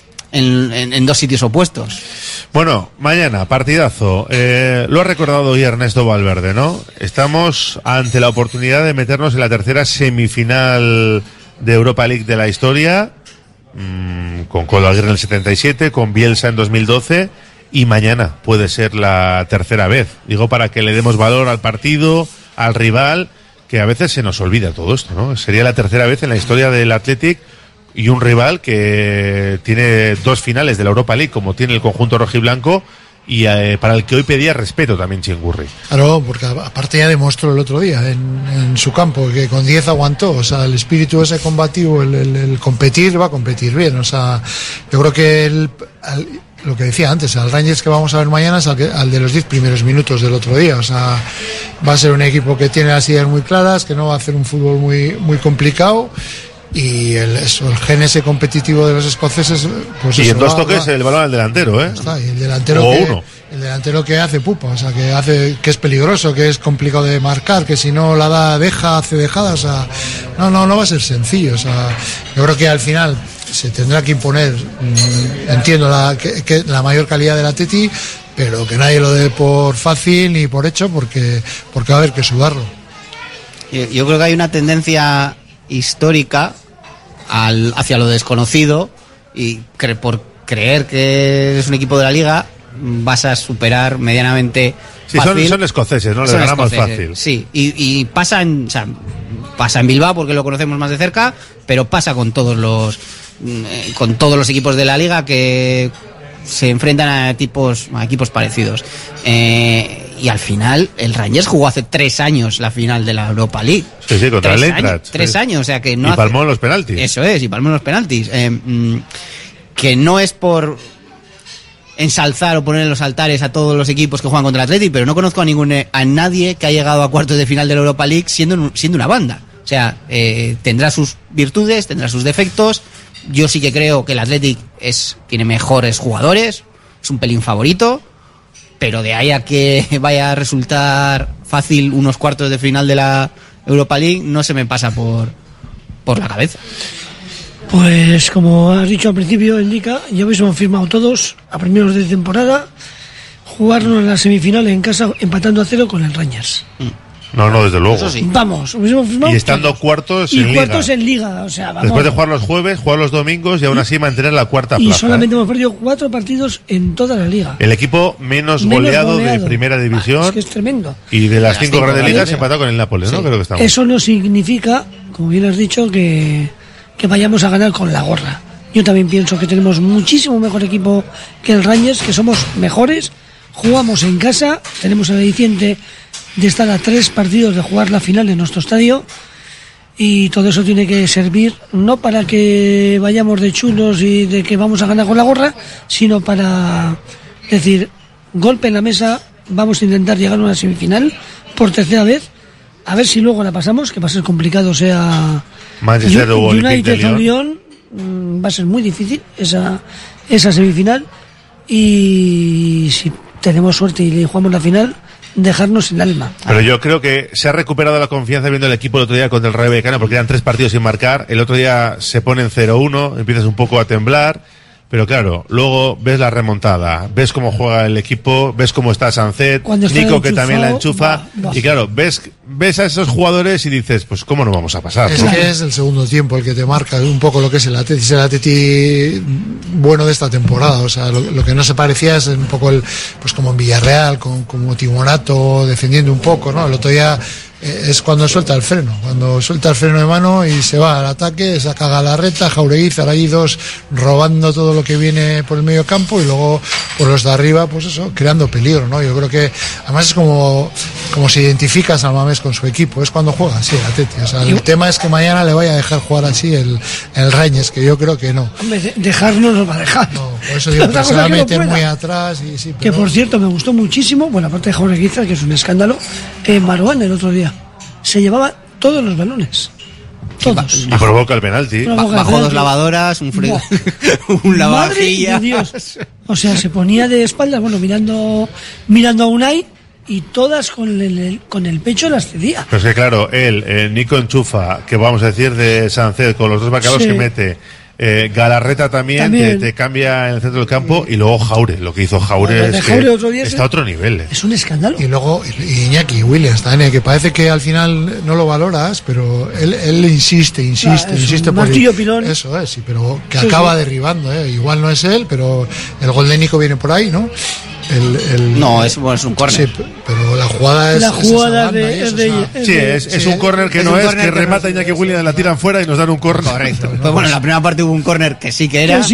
en dos sitios opuestos. Bueno, mañana, partidazo. Lo ha recordado hoy Ernesto Valverde, ¿no? Estamos ante la oportunidad de meternos en la tercera semifinal de Europa League de la historia, con Colo Aguirre en el 77, con Bielsa en 2012, y mañana puede ser la tercera vez. Digo, para que le demos valor al partido, al rival, que a veces se nos olvida todo esto, ¿no? Sería la tercera vez en la historia del Athletic, y un rival que tiene 2 finales de la Europa League, como tiene el conjunto rojiblanco, y para el que hoy pedía respeto también Chingurri. Claro, porque aparte ya demostró el otro día en su campo que con 10 aguantó, o sea, el espíritu ese combativo, el competir, va a competir bien, o sea, yo creo que lo que decía antes, al Rangers que vamos a ver mañana es al de los 10 primeros minutos del otro día, o sea, va a ser un equipo que tiene las ideas muy claras, que no va a hacer un fútbol muy complicado, y el gen ese competitivo de los escoceses, pues y eso, en 2 toques el balón al delantero, está, y el delantero el delantero que hace pupa, o sea, que es peligroso, que es complicado de marcar, que si no la da, hace dejada, o sea, no va a ser sencillo, o sea, yo creo que al final se tendrá que imponer, entiendo que la mayor calidad del Atleti, pero que nadie lo dé por fácil ni por hecho, porque va a haber que sudarlo. Yo creo que hay una tendencia histórica hacia lo desconocido, y por creer que es un equipo de la Liga vas a superar medianamente fácil. Son escoceses, ¿no? Le ganamos fácil. Sí, y pasa en Bilbao porque lo conocemos más de cerca, pero pasa con todos los equipos de la Liga que se enfrentan a equipos parecidos. Y al final el Rangers jugó hace 3 años la final de la Europa League. Sí, contra el Eintracht. 3 años, o sea que no. Y palmó en los penaltis. Eso es, y palmó en los penaltis. Que no es por ensalzar o poner en los altares a todos los equipos que juegan contra el Athletic, pero no conozco a nadie que ha llegado a cuartos de final de la Europa League siendo una banda. O sea, tendrá sus virtudes, tendrá sus defectos. Yo sí que creo que el Athletic tiene mejores jugadores, es un pelín favorito, pero de ahí a que vaya a resultar fácil unos cuartos de final de la Europa League no se me pasa por la cabeza. Pues como has dicho al principio, Indica, ya hemos firmado todos a primeros de temporada jugarnos la semifinal en casa empatando a 0 con el Rangers. No, desde luego. Eso sí. Vamos, hemos firmado. Y estando cuartos en Liga. Cuartos en Liga, o sea, vamos. Después de jugar los jueves, jugar los domingos y aún así mantener la cuarta y plaza. Y solamente hemos perdido 4 partidos en toda la Liga. El equipo menos goleado de primera división. Es que es tremendo. Y de las 5 grandes ligas se empató con el Nápoles, ¿no? Creo que estamos. Eso no significa, como bien has dicho, que vayamos a ganar con la gorra. Yo también pienso que tenemos muchísimo mejor equipo que el Rangers, que somos mejores, jugamos en casa, tenemos el aliciente de estar a 3 partidos de jugar la final en nuestro estadio, y todo eso tiene que servir no para que vayamos de chulos y de que vamos a ganar con la gorra, sino para decir, golpe en la mesa, vamos a intentar llegar a una semifinal por tercera vez, a ver si luego la pasamos, que va a ser complicado, sea Manchester United o Lyon, va a ser muy difícil esa semifinal, y si tenemos suerte y jugamos la final, dejarnos el alma. Pero yo creo que se ha recuperado la confianza viendo el equipo el otro día contra el Rayo Vallecano, porque eran 3 partidos sin marcar. El otro día se ponen 0-1, empiezas un poco a temblar, pero claro, luego ves la remontada, ves cómo juega el equipo, ves cómo está Sancet, Nico que también la enchufa, y claro, ves a esos jugadores y dices, pues cómo no vamos a pasar. Es que es el segundo tiempo el que te marca un poco lo que es el Atleti bueno de esta temporada, o sea, lo que no se parecía es un poco pues como en Villarreal, como Timorato defendiendo un poco, ¿no? El otro día es cuando suelta el freno de mano y se va al ataque, saca Galarreta, Jauregui, Zaraídos, robando todo lo que viene por el medio campo, y luego por los de arriba, pues eso, creando peligro, ¿no? Yo creo que además es como se identifica a San Mamés con su equipo, es cuando juega así el Atleti, o sea, el tema es que mañana le vaya a dejar jugar así el Rangers, que yo creo que no. Hombre, dejarnos nos va a dejar. No, por eso digo que se va a meter muy atrás y sí, pero... Que por cierto me gustó muchísimo, bueno, aparte de Jauregui, que es un escándalo, Marouane el otro día se llevaba todos los balones. Todos. Y provoca el penalti. Bajó 2 lavadoras, un un lavavajillas. Madre de Dios. O sea, se ponía de espaldas, bueno, mirando a Unai, y todas con el pecho las cedía. Pero es que claro, Nico enchufa, que vamos a decir de Sánchez, con los 2 marcadores que mete. Galarreta también. Te cambia en el centro del campo, y luego Jaure, lo que hizo Jaure es que está a otro nivel. Es un escándalo. Y luego Iñaki Williams también, que parece que al final no lo valoras, pero él insiste un por martillo pilón. Eso es, sí, pero que acaba derribando, igual no es él, pero el gol de Nico viene por ahí, ¿no? No, es un córner. Sí, pero la jugada es... La jugada es un córner que no es, que remata Iñaki Williams, la tiran fuera y nos dan un córner. Correcto. Pues bueno, en la primera parte hubo un córner que sí que era,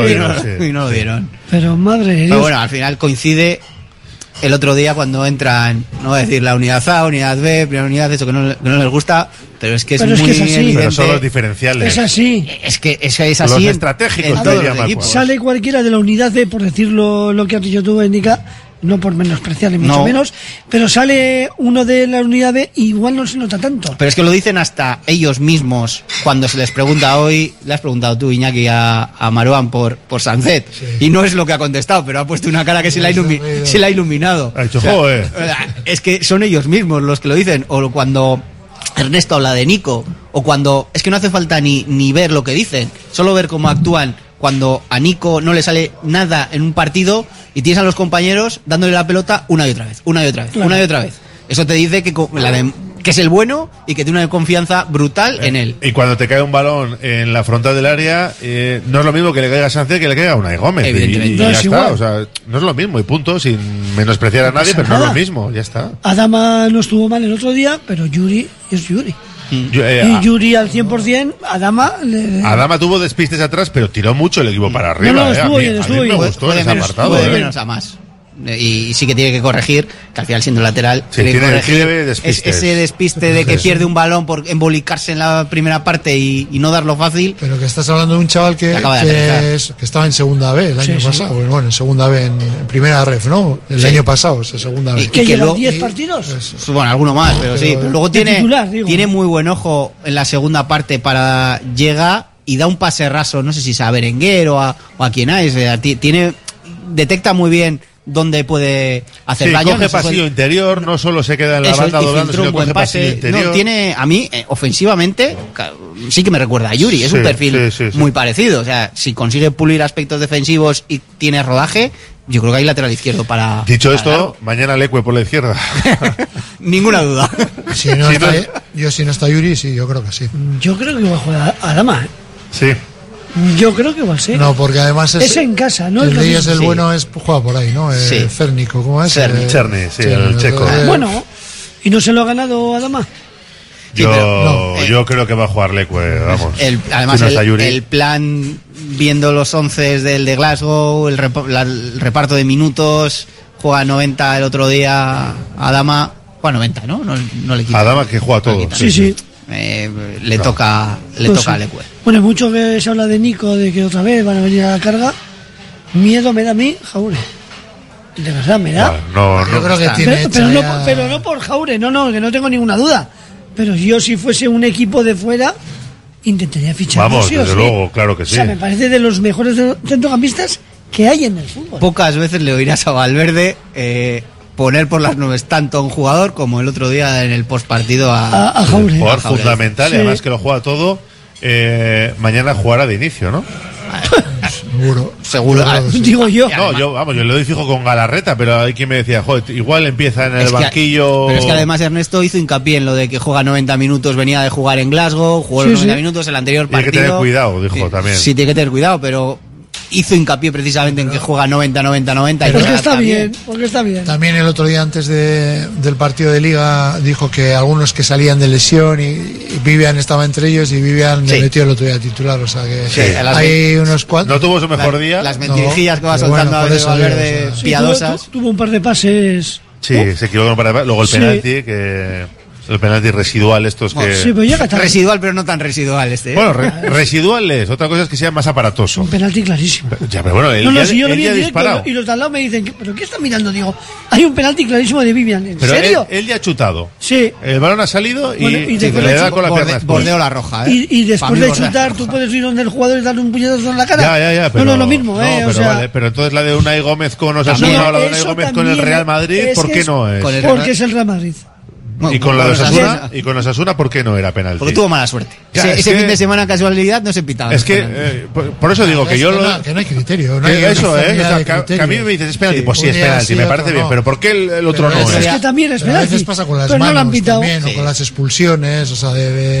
y no lo dieron. Pero madre de Dios. Pero bueno, al final coincide el otro día cuando entran, no voy a decir la unidad A, unidad B, primera unidad, eso que no les gusta, pero es que es muy evidente. Pero son los diferenciales. Es así. Es que es así. Los estratégicos en todos los equipos. Sale cualquiera de la unidad B, por decirlo lo que has dicho tú, Indica, no por menospreciarle mucho menos, pero sale uno de la unidad B y igual no se nota tanto. Pero es que lo dicen hasta ellos mismos cuando se les pregunta hoy. Le has preguntado tú, Iñaki, a Marouane por Sánchez, y no es lo que ha contestado, pero ha puesto una cara que se la ha iluminado. Ha dicho, joder. Es que son ellos mismos los que lo dicen. O cuando Ernesto habla de Nico, o cuando es que no hace falta ni ver lo que dicen, solo ver cómo actúan cuando a Nico no le sale nada en un partido y tienes a los compañeros dándole la pelota una y otra vez. Eso te dice que es el bueno y que tiene una confianza brutal en él. Y cuando te cae un balón en la frontal del área, no es lo mismo que le caiga a Sánchez que le caiga a Unai Gómez. Evidentemente. Y ya está, o sea, no es lo mismo, y punto, sin menospreciar a nadie, pero no es lo mismo, ya está. Adama no estuvo mal el otro día, pero Yuri es Yuri. Y Yuri al 100%, Adama tuvo despistes atrás, pero tiró mucho el equipo para arriba. No, estuvo bien. Me gustó ese apartado. De menos a más. Y sí que tiene que corregir, que al final siendo lateral tiene que corregir ese despiste de que pierde un balón por embolicarse en la primera parte y no darlo fácil. Pero que estás hablando de un chaval que estaba en segunda B el año pasado. Bueno, en segunda B, en primera ref, ¿no? El año pasado, en segunda B. ¿Y que lleva 10 partidos? Bueno, alguno más, pero sí. Pero luego tiene muy buen ojo en la segunda parte llega y da un pase raso, no sé si es a Berenguer o a quien es. Detecta muy bien dónde puede hacer daño. Coge pasillo interior, no solo se queda en la banda doblando, sino coge pasillo interior. No, tiene, a mí, ofensivamente, sí que me recuerda a Yuri, es un perfil muy parecido. O sea, si consigue pulir aspectos defensivos y tiene rodaje, yo creo que hay lateral izquierdo para... Dicho esto, mañana Leque por la izquierda. Ninguna duda. Si no está Yuri, sí, yo creo que sí. Yo creo que va a jugar a Adama. Sí. Yo creo que va a ser. No, porque además es en casa, ¿no? El de ellos el bueno es juega por ahí, ¿no? Cérnico, ¿cómo es? Cerny, el checo. Bueno, ¿y no se lo ha ganado Adama? Yo creo que va a jugar Leque, vamos. Además, el plan, viendo los 11 del de Glasgow, el reparto de minutos, juega 90 el otro día Adama, juega 90, ¿no? No le quita. Adama que juega todo. Sí. Le toca a Leque. Bueno, mucho que se habla de Nico, de que otra vez van a venir a la carga. Miedo me da a mí Jaure. De verdad, me da. Yo creo que tiene pero no por Jaure, que no tengo ninguna duda. Pero yo, si fuese un equipo de fuera, intentaría fichar. Vamos, desde luego, claro que sí. O sea, me parece de los mejores centrocampistas que hay en el fútbol. Pocas veces le oirás a Valverde poner por las nubes tanto a un jugador como el otro día en el postpartido a Jaure. Un jugador fundamental, y además que lo juega todo. Mañana jugará de inicio, ¿no? Seguro. Digo yo. No, yo le doy fijo con Galarreta, pero hay quien me decía, joder, igual empieza en el banquillo. Pero es que además Ernesto hizo hincapié en lo de que juega 90 minutos, venía de jugar en Glasgow, jugó los 90 minutos el anterior partido. Tiene que tener cuidado, dijo también. Sí, tiene que tener cuidado, pero hizo hincapié precisamente en que juega 90. Porque está bien. También el otro día, antes del partido de Liga, dijo que algunos que salían de lesión y Vivian estaba entre ellos, y Vivian le metió el otro día titular, o sea que hay unos cuantos. No tuvo su mejor día. Las mentirijillas que va soltando a veces Valverde, piadosas. Tuvo un par de pases. Sí, se equivocó en un par de pases. Luego el penalti que... El penalti residual, estos que... Sí, pero llega tarde. Residual, pero no tan residual este. Bueno, residuales. Otra cosa es que sea más aparatoso. Un penalti clarísimo. Ya, pero bueno, Si yo lo vi en directo, disparado. y los de al lado me dicen, ¿pero qué están mirando? Digo, hay un penalti clarísimo de Vivian. ¿En Pero serio? él ya ha chutado. Sí. El balón ha salido y, Bueno, y después le da con la pierna. Bordeo la roja, Y después de chutar, tú puedes ir donde el jugador y darle un puñetazo en la cara. Ya, pero... No es lo mismo, pero, o sea... vale, pero entonces la de Unai Gómez con Osasuna o la de Unai Gómez con el Real Madrid, ¿por qué no es? Porque es el Real Madrid. Y con la de Osasuna, ¿por qué no era penalti? Porque tuvo mala suerte. Ya, ese fin de semana, casualidad, no se pitaba. Es que, por eso digo que yo que no hay criterio. No que hay eso, uniformidad de que a criterio. mí me dices, es penalti, Sí, pues sí, es un día penalti, sí, me otro parece bien, no. pero ¿por qué el otro Pero no es que también es Pero a penalti. veces pasa con las pero no lo han manos pitado. también, o con las expulsiones, o sea,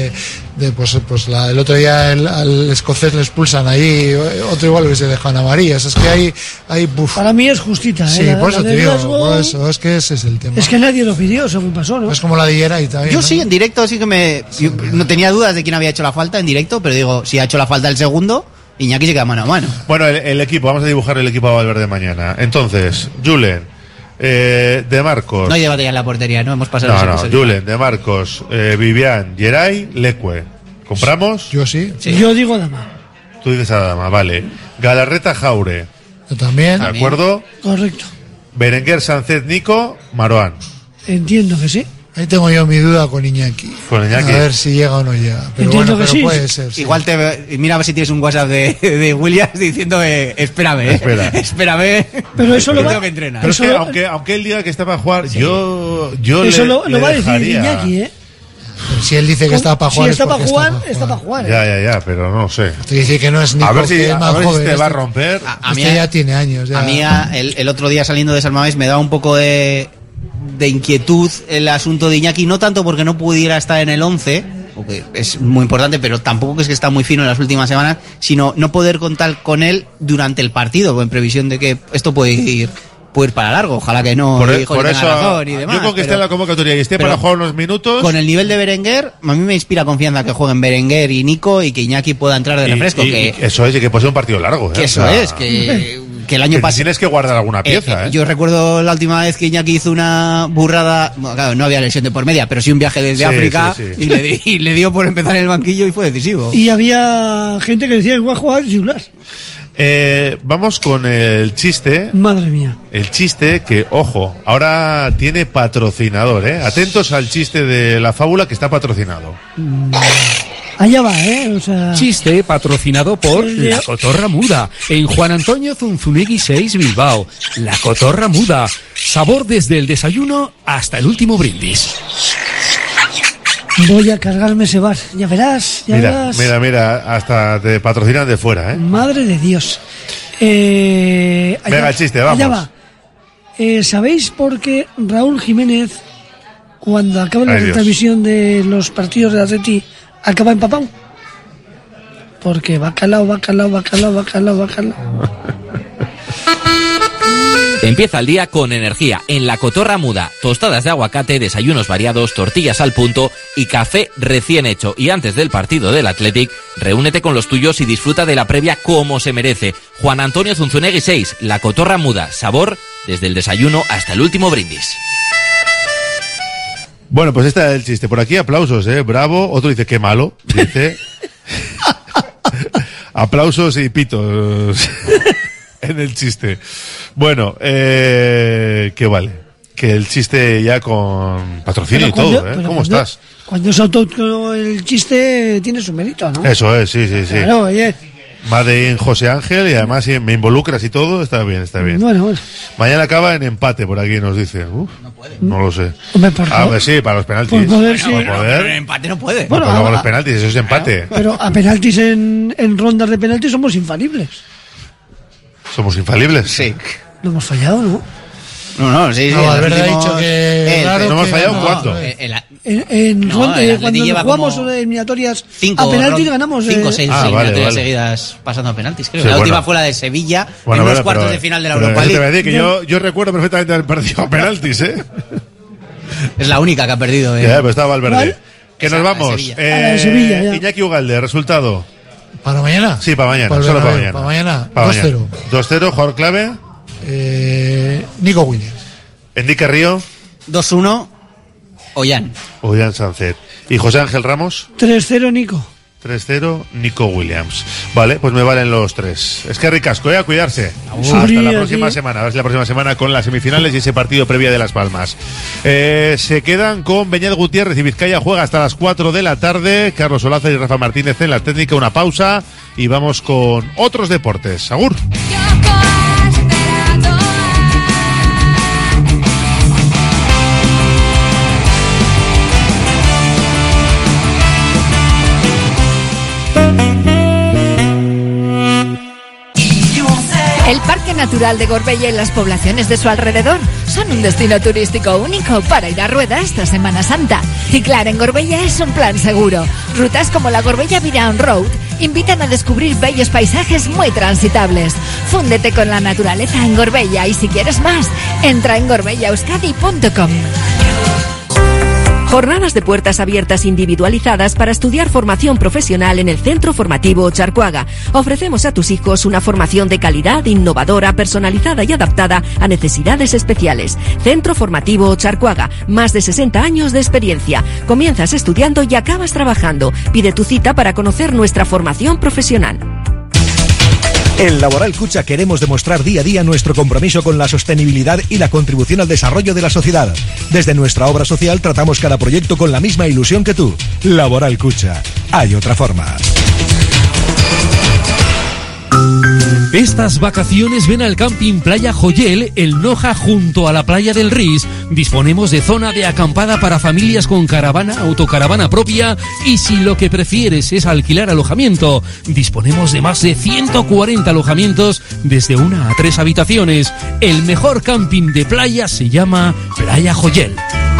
el otro día al escocés le expulsan ahí, otro igual hubiese dejado en amarillas. Es que hay Para mí es justita. Sí, por eso te digo, por eso, es que ese es el tema. Es que nadie lo pidió, eso me pasó, ¿no? Es como la de Yeray también. Yo ¿no? sí, en directo sí que yo no tenía dudas de quién había hecho la falta en directo, pero digo, si ha hecho la falta el segundo, Iñaki se queda mano a mano. Bueno, el equipo, vamos a dibujar el equipo a Valverde mañana. Entonces, Julen, De Marcos. No hay debate ya en la portería, ¿no? Hemos pasado los episodios. Julen, De Marcos, Vivian, Yeray, Leque. ¿Compramos? Yo sí. Yo digo Dama. Tú dices a Dama, vale. Galarreta, Jaure. Yo también. ¿De acuerdo? Correcto. Berenguer, Sánchez, Nico, Maroán. Entiendo que sí. Ahí tengo yo mi duda con Iñaki. Con Iñaki. A ver si llega o no llega. Pero Entiendo bueno, que pero sí. puede ser. Sí. Igual mira a ver si tienes un WhatsApp de Williams diciendo espérame, espérame. Pero eso lo va tengo que entrenar. Pero es que aunque él diga que está para jugar, yo eso le lo va a decir dejaría. Iñaki, ¿eh? Pero si él dice que está para jugar. Si está para porque jugar, está para jugar. Ya, pero no sé. Te dice que no es ni A ver porque si, es más a ver si joven. te va a Este- romper. A mí Este ya tiene años. Ya. A mí el otro día saliendo de San Mamés me daba un poco de inquietud el asunto de Iñaki, no tanto porque no pudiera estar en el 11, porque es muy importante, pero tampoco es que está muy fino en las últimas semanas, sino no poder contar con él durante el partido, en previsión de que esto puede ir para largo. Ojalá que no. Por hijo, eso, tenga razón y demás, yo creo que esté pero- en la convocatoria y esté pero para jugar unos minutos. Con el nivel de Berenguer, a mí me inspira confianza que jueguen Berenguer y Nico y que Iñaki pueda entrar de refresco. y eso es, y que puede ser un partido largo. que eso es, que el año pasado. Tienes que guardar alguna pieza, Yo recuerdo la última vez que Iñaki hizo una burrada, bueno, claro, no había lesión de por media, pero sí un viaje desde Sí, África sí. Y le dio por empezar en el banquillo y fue decisivo. Y había gente que decía que iba a jugar titular. Vamos con el chiste. Madre mía. El chiste que, ojo, ahora tiene patrocinador, ¿eh? Atentos al chiste de la fábula que está patrocinado. Allá va, o sea... Chiste patrocinado por La Cotorra Muda en Juan Antonio Zunzunegui 6 Bilbao. La Cotorra Muda. Sabor desde el desayuno hasta el último brindis. Voy a cargarme ese bar. Ya verás, ya verás. Mira, hasta te patrocinan de fuera, ¿eh? Madre de Dios. Venga, el chiste, vamos. Allá va. ¿Sabéis por qué Raúl Jiménez, cuando acaba la Ay, Dios. retransmisión de los partidos de Atleti, acaba empapado? Porque bacalao. Empieza el día con energía en La Cotorra Muda. Tostadas de aguacate, desayunos variados, tortillas al punto y café recién hecho. Y antes del partido del Athletic, reúnete con los tuyos y disfruta de la previa como se merece. Juan Antonio Zunzunegui 6, La Cotorra Muda. Sabor desde el desayuno hasta el último brindis. Bueno, pues este es el chiste. Por aquí aplausos, ¿eh? Bravo. Otro dice, qué malo. Dice... aplausos y pitos en el chiste. Bueno, ¿qué vale? Que el chiste ya con patrocinio y todo, ¿eh? ¿Cómo estás? Cuando es autóctono el chiste tiene su mérito, ¿no? Eso es, sí. Claro, oye. Made in José Ángel y además si me involucras y todo, está bien. Bueno. Mañana acaba en empate, por aquí nos dice. No lo sé. Hombre, por favor. A ver, sí, para los penaltis. Por poder, sí. Por poder. En empate no puede. Bueno, pero luego los penaltis, eso es empate. Pero a penaltis en rondas de penaltis somos infalibles. ¿Somos infalibles? Sí. No hemos fallado, ¿no? No, sí. No, Valverde ha dicho que... ¿No hemos fallado cuánto? Cuando lleva jugamos como eliminatorias cinco, a penaltis ganamos 5 o 6 vale. seguidas pasando a penaltis, creo. Sí, la última bueno. fue la de Sevilla Bueno, en los pero- cuartos pero- de final de la pero Europa eso te League. voy a decir que yo recuerdo perfectamente haber perdido a penaltis, ¿eh? Es la única que ha perdido. Ya, pero estaba Valverde. ¿Cuál? Que Esa, nos la de vamos. Sevilla. A la de Sevilla, ya. Iñaki Ugalde, resultado. ¿Para mañana? Sí, para mañana, Pues solo para Bernabéu, mañana. Para mañana, 2-0. 2-0, jugador clave. Nico Williams. Enrique Río. 2-1. Ollán. Ollán Sancet. ¿Y José Ángel Ramos? 3-0 Nico. 3-0 Nico Williams. Vale, pues me valen los 3. Es que ricasco, a cuidarse. Sí, hasta la sí. próxima semana. A ver si la próxima semana con las semifinales y ese partido previa de Las Palmas. Se quedan con Beñat Gutiérrez y Vizcaya juega hasta las 4 de la tarde. Carlos Olaza y Rafa Martínez en la técnica. Una pausa y vamos con otros deportes. Agur. El Parque Natural de Gorbella y las poblaciones de su alrededor son un destino turístico único para ir a rueda esta Semana Santa. Ciclar en Gorbella es un plan seguro. Rutas como la Gorbella Viraon Road invitan a descubrir bellos paisajes muy transitables. Fúndete con la naturaleza en Gorbella y si quieres más, entra en gorbellaeuskadi.com. Jornadas de puertas abiertas individualizadas para estudiar formación profesional en el Centro Formativo Ocharcoaga. Ofrecemos a tus hijos una formación de calidad, innovadora, personalizada y adaptada a necesidades especiales. Centro Formativo Ocharcoaga, más de 60 años de experiencia. Comienzas estudiando y acabas trabajando. Pide tu cita para conocer nuestra formación profesional. En Laboral Cucha queremos demostrar día a día nuestro compromiso con la sostenibilidad y la contribución al desarrollo de la sociedad. Desde nuestra obra social tratamos cada proyecto con la misma ilusión que tú. Laboral Cucha. Hay otra forma. Estas vacaciones ven al Camping Playa Joyel, el Noja, junto a la playa del Ris. Disponemos de zona de acampada para familias con caravana, autocaravana propia y si lo que prefieres es alquilar alojamiento, disponemos de más de 140 alojamientos desde 1 a 3 habitaciones. El mejor camping de playa se llama Playa Joyel.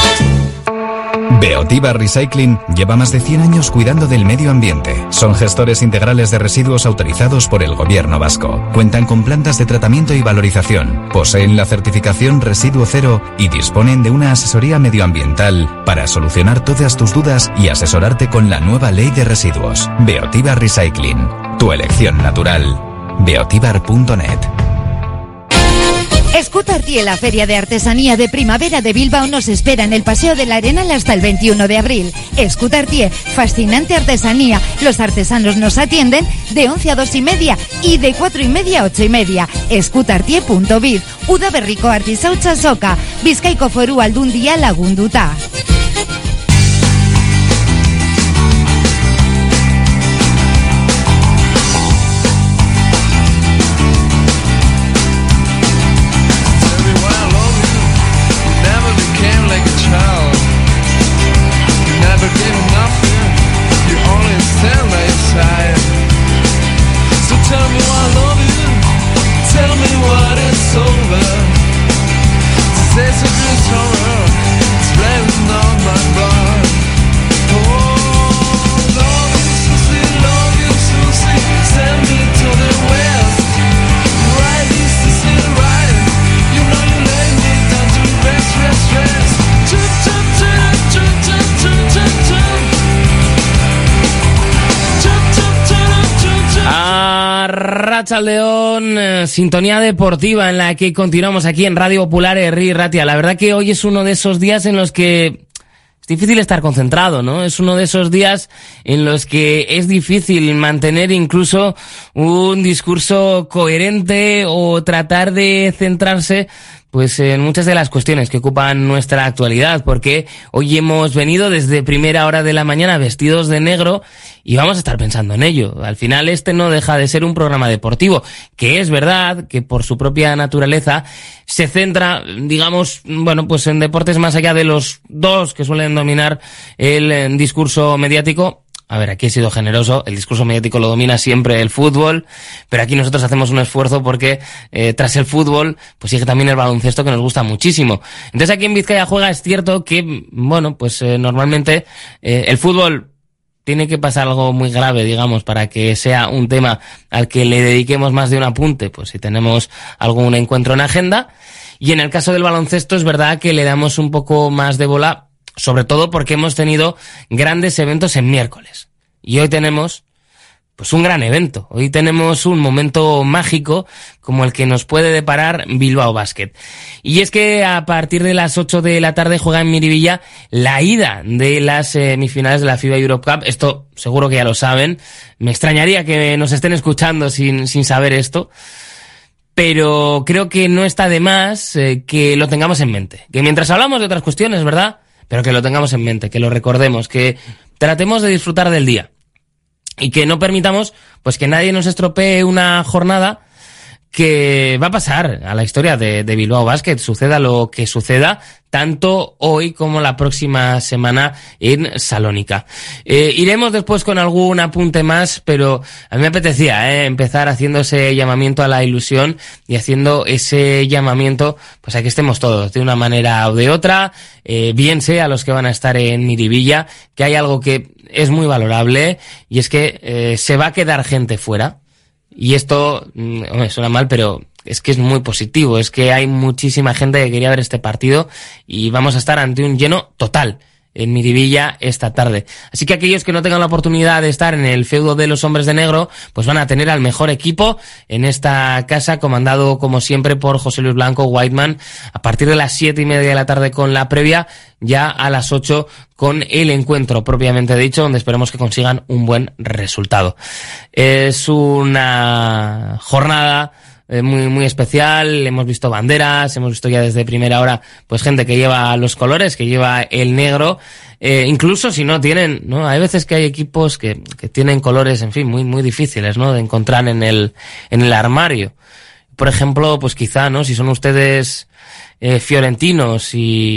Beotiba Recycling lleva más de 100 años cuidando del medio ambiente. Son gestores integrales de residuos autorizados por el Gobierno vasco. Cuentan con plantas de tratamiento y valorización. Poseen la certificación Residuo Cero y disponen de una asesoría medioambiental para solucionar todas tus dudas y asesorarte con la nueva ley de residuos. Beotiba Recycling. Tu elección natural. beotibar.net. Escutartie, la feria de artesanía de primavera de Bilbao, nos espera en el Paseo del Arenal hasta el 21 de abril. Escutartie, fascinante artesanía. Los artesanos nos atienden de 11 a 2:30 y de 4:30 a 8:30. Escutartie.biz. Uda berriko artisautza soka. Bizkaiko Foru Aldundia lagunduta. León, sintonía deportiva en la que continuamos aquí en Radio Popular Herri Ratia. La verdad que hoy es uno de esos días en los que es difícil estar concentrado, ¿no? Es uno de esos días en los que es difícil mantener incluso un discurso coherente o tratar de centrarse pues en muchas de las cuestiones que ocupan nuestra actualidad, porque hoy hemos venido desde primera hora de la mañana vestidos de negro y vamos a estar pensando en ello. Al final este no deja de ser un programa deportivo, que es verdad que por su propia naturaleza se centra, digamos, bueno, pues en deportes más allá de los dos que suelen dominar el discurso mediático. A ver, aquí he sido generoso, el discurso mediático lo domina siempre el fútbol, pero aquí nosotros hacemos un esfuerzo porque tras el fútbol pues sigue también el baloncesto, que nos gusta muchísimo. Entonces aquí en Vizcaya Juega es cierto que, bueno, pues normalmente el fútbol tiene que pasar algo muy grave, digamos, para que sea un tema al que le dediquemos más de un apunte, pues si tenemos algún encuentro en agenda. Y en el caso del baloncesto es verdad que le damos un poco más de bola, sobre todo porque hemos tenido grandes eventos en miércoles. Y hoy tenemos pues un gran evento. Hoy tenemos un momento mágico como el que nos puede deparar Bilbao Basket. Y es que a partir de las 8 de la tarde juega en Miribilla la ida de las semifinales de la FIBA Europe Cup. Esto seguro que ya lo saben. Me extrañaría que nos estén escuchando sin saber esto. Pero creo que no está de más que lo tengamos en mente. Que mientras hablamos de otras cuestiones, ¿verdad? Pero que lo tengamos en mente, que lo recordemos, que tratemos de disfrutar del día. Y que no permitamos pues que nadie nos estropee una jornada que va a pasar a la historia de Bilbao Basket, suceda lo que suceda, tanto hoy como la próxima semana en Salónica. Iremos después con algún apunte más, pero a mí me apetecía empezar haciendo ese llamamiento a la ilusión y haciendo ese llamamiento pues a que estemos todos de una manera o de otra, bien sea los que van a estar en Miribilla, que hay algo que es muy valorable y es que se va a quedar gente fuera. Y esto, suena mal, pero es que es muy positivo. Es que hay muchísima gente que quería ver este partido y vamos a estar ante un lleno total en Miribilla esta tarde. Así que aquellos que no tengan la oportunidad de estar en el feudo de los hombres de negro, pues van a tener al mejor equipo en esta casa, comandado como siempre por José Luis Blanco, Whiteman, a partir de las 7:30 de la tarde con la previa, ya a las 8 con el encuentro propiamente dicho, donde esperemos que consigan un buen resultado. Es una jornada muy, muy especial. Hemos visto banderas, hemos visto ya desde primera hora pues gente que lleva los colores, que lleva el negro, incluso si no tienen, ¿no? Hay veces que hay equipos que tienen colores, en fin, muy, muy difíciles, ¿no? De encontrar en el armario. Por ejemplo, pues quizá, ¿no? Si son ustedes fiorentinos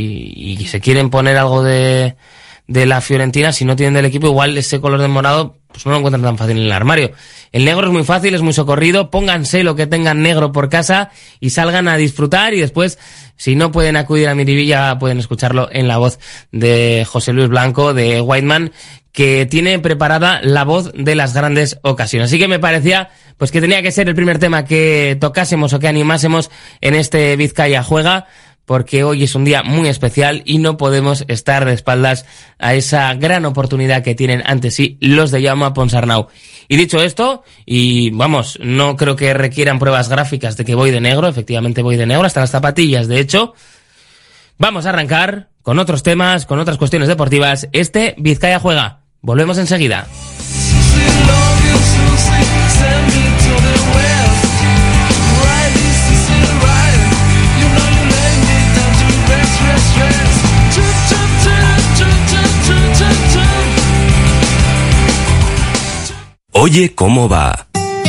y se quieren poner algo de la Fiorentina, si no tienen del equipo, igual ese color de morado pues no lo encuentran tan fácil en el armario. El negro es muy fácil, es muy socorrido, pónganse lo que tengan negro por casa y salgan a disfrutar, y después, si no pueden acudir a Miribilla, pueden escucharlo en la voz de José Luis Blanco, de Whiteman, que tiene preparada la voz de las grandes ocasiones. Así que me parecía pues que tenía que ser el primer tema que tocásemos o que animásemos en este Vizcaya Juega, porque hoy es un día muy especial y no podemos estar de espaldas a esa gran oportunidad que tienen ante sí los de Jaume Ponsarnau. Y dicho esto, y vamos, no creo que requieran pruebas gráficas de que voy de negro, efectivamente voy de negro, hasta las zapatillas, de hecho. Vamos a arrancar con otros temas, con otras cuestiones deportivas, este Vizcaya Juega. Volvemos enseguida. Oye, ¿cómo va?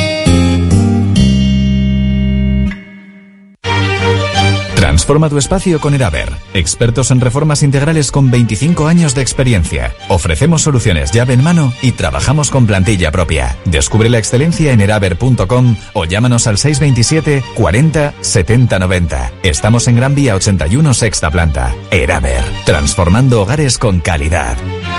Transforma tu espacio con Eraber. Expertos en reformas integrales con 25 años de experiencia. Ofrecemos soluciones llave en mano y trabajamos con plantilla propia. Descubre la excelencia en eraber.com o llámanos al 627 40 70 90. Estamos en Gran Vía 81, sexta planta. Eraber. Transformando hogares con calidad.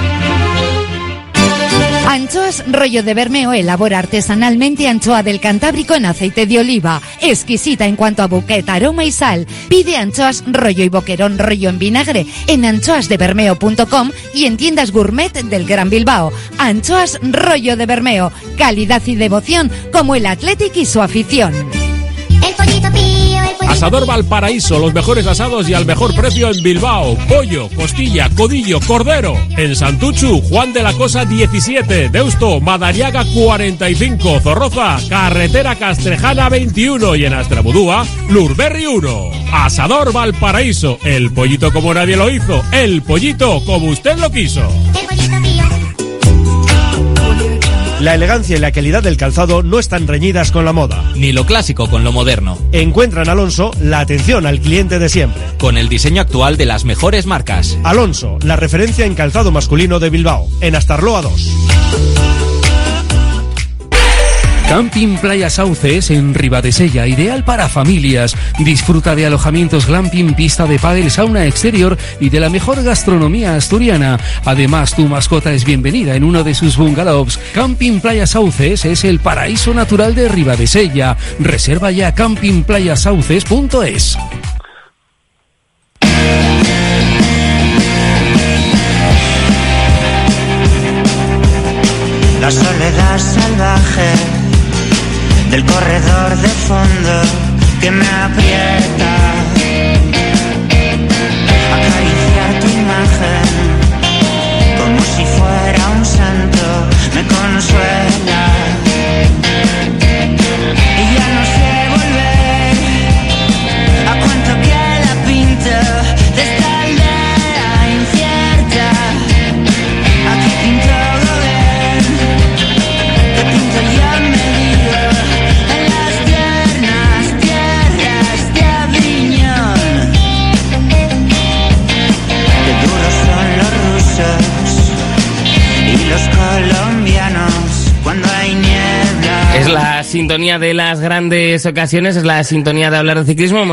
Anchoas Rollo de Bermeo elabora artesanalmente anchoa del Cantábrico en aceite de oliva. Exquisita en cuanto a bouquet, aroma y sal. Pide anchoas rollo y boquerón rollo en vinagre en anchoasdebermeo.com y en tiendas gourmet del Gran Bilbao. Anchoas Rollo de Bermeo. Calidad y devoción como el Athletic y su afición. El pollito pío, el pollito Asador Valparaíso, los mejores asados y al mejor precio en Bilbao. Pollo, costilla, codillo, cordero. En Santuchu, Juan de la Cosa 17. Deusto, Madariaga 45. Zorroza, Carretera Castrejana 21. Y en Astrabudúa, Lurberri 1. Asador Valparaíso, el pollito como nadie lo hizo. El pollito como usted lo quiso. El pollito pío. La elegancia y la calidad del calzado no están reñidas con la moda. Ni lo clásico con lo moderno. Encuentra en Alonso la atención al cliente de siempre. Con el diseño actual de las mejores marcas. Alonso, la referencia en calzado masculino de Bilbao. En Astarloa 2. Camping Playa Sauces en Ribadesella, ideal para familias. Disfruta de alojamientos glamping, pista de pádel, sauna exterior y de la mejor gastronomía asturiana. Además, tu mascota es bienvenida en uno de sus bungalows. Camping Playa Sauces es el paraíso natural de Ribadesella. Reserva ya campingplayasauces.es. La soledad salvaje del corredor de fondo que me aprieta. Acariciar tu imagen como si fuera un santo me consuela. Y ya no sé volver a cuánto queda pinta de esta aldea incierta. Aquí pinto Gauguin, que pinto yo medido en las tiernas tierras de Aviñón. Qué duros son los rusos y los colombianos cuando hay niebla. Es la sintonía de las grandes ocasiones, es la sintonía de hablar de ciclismo.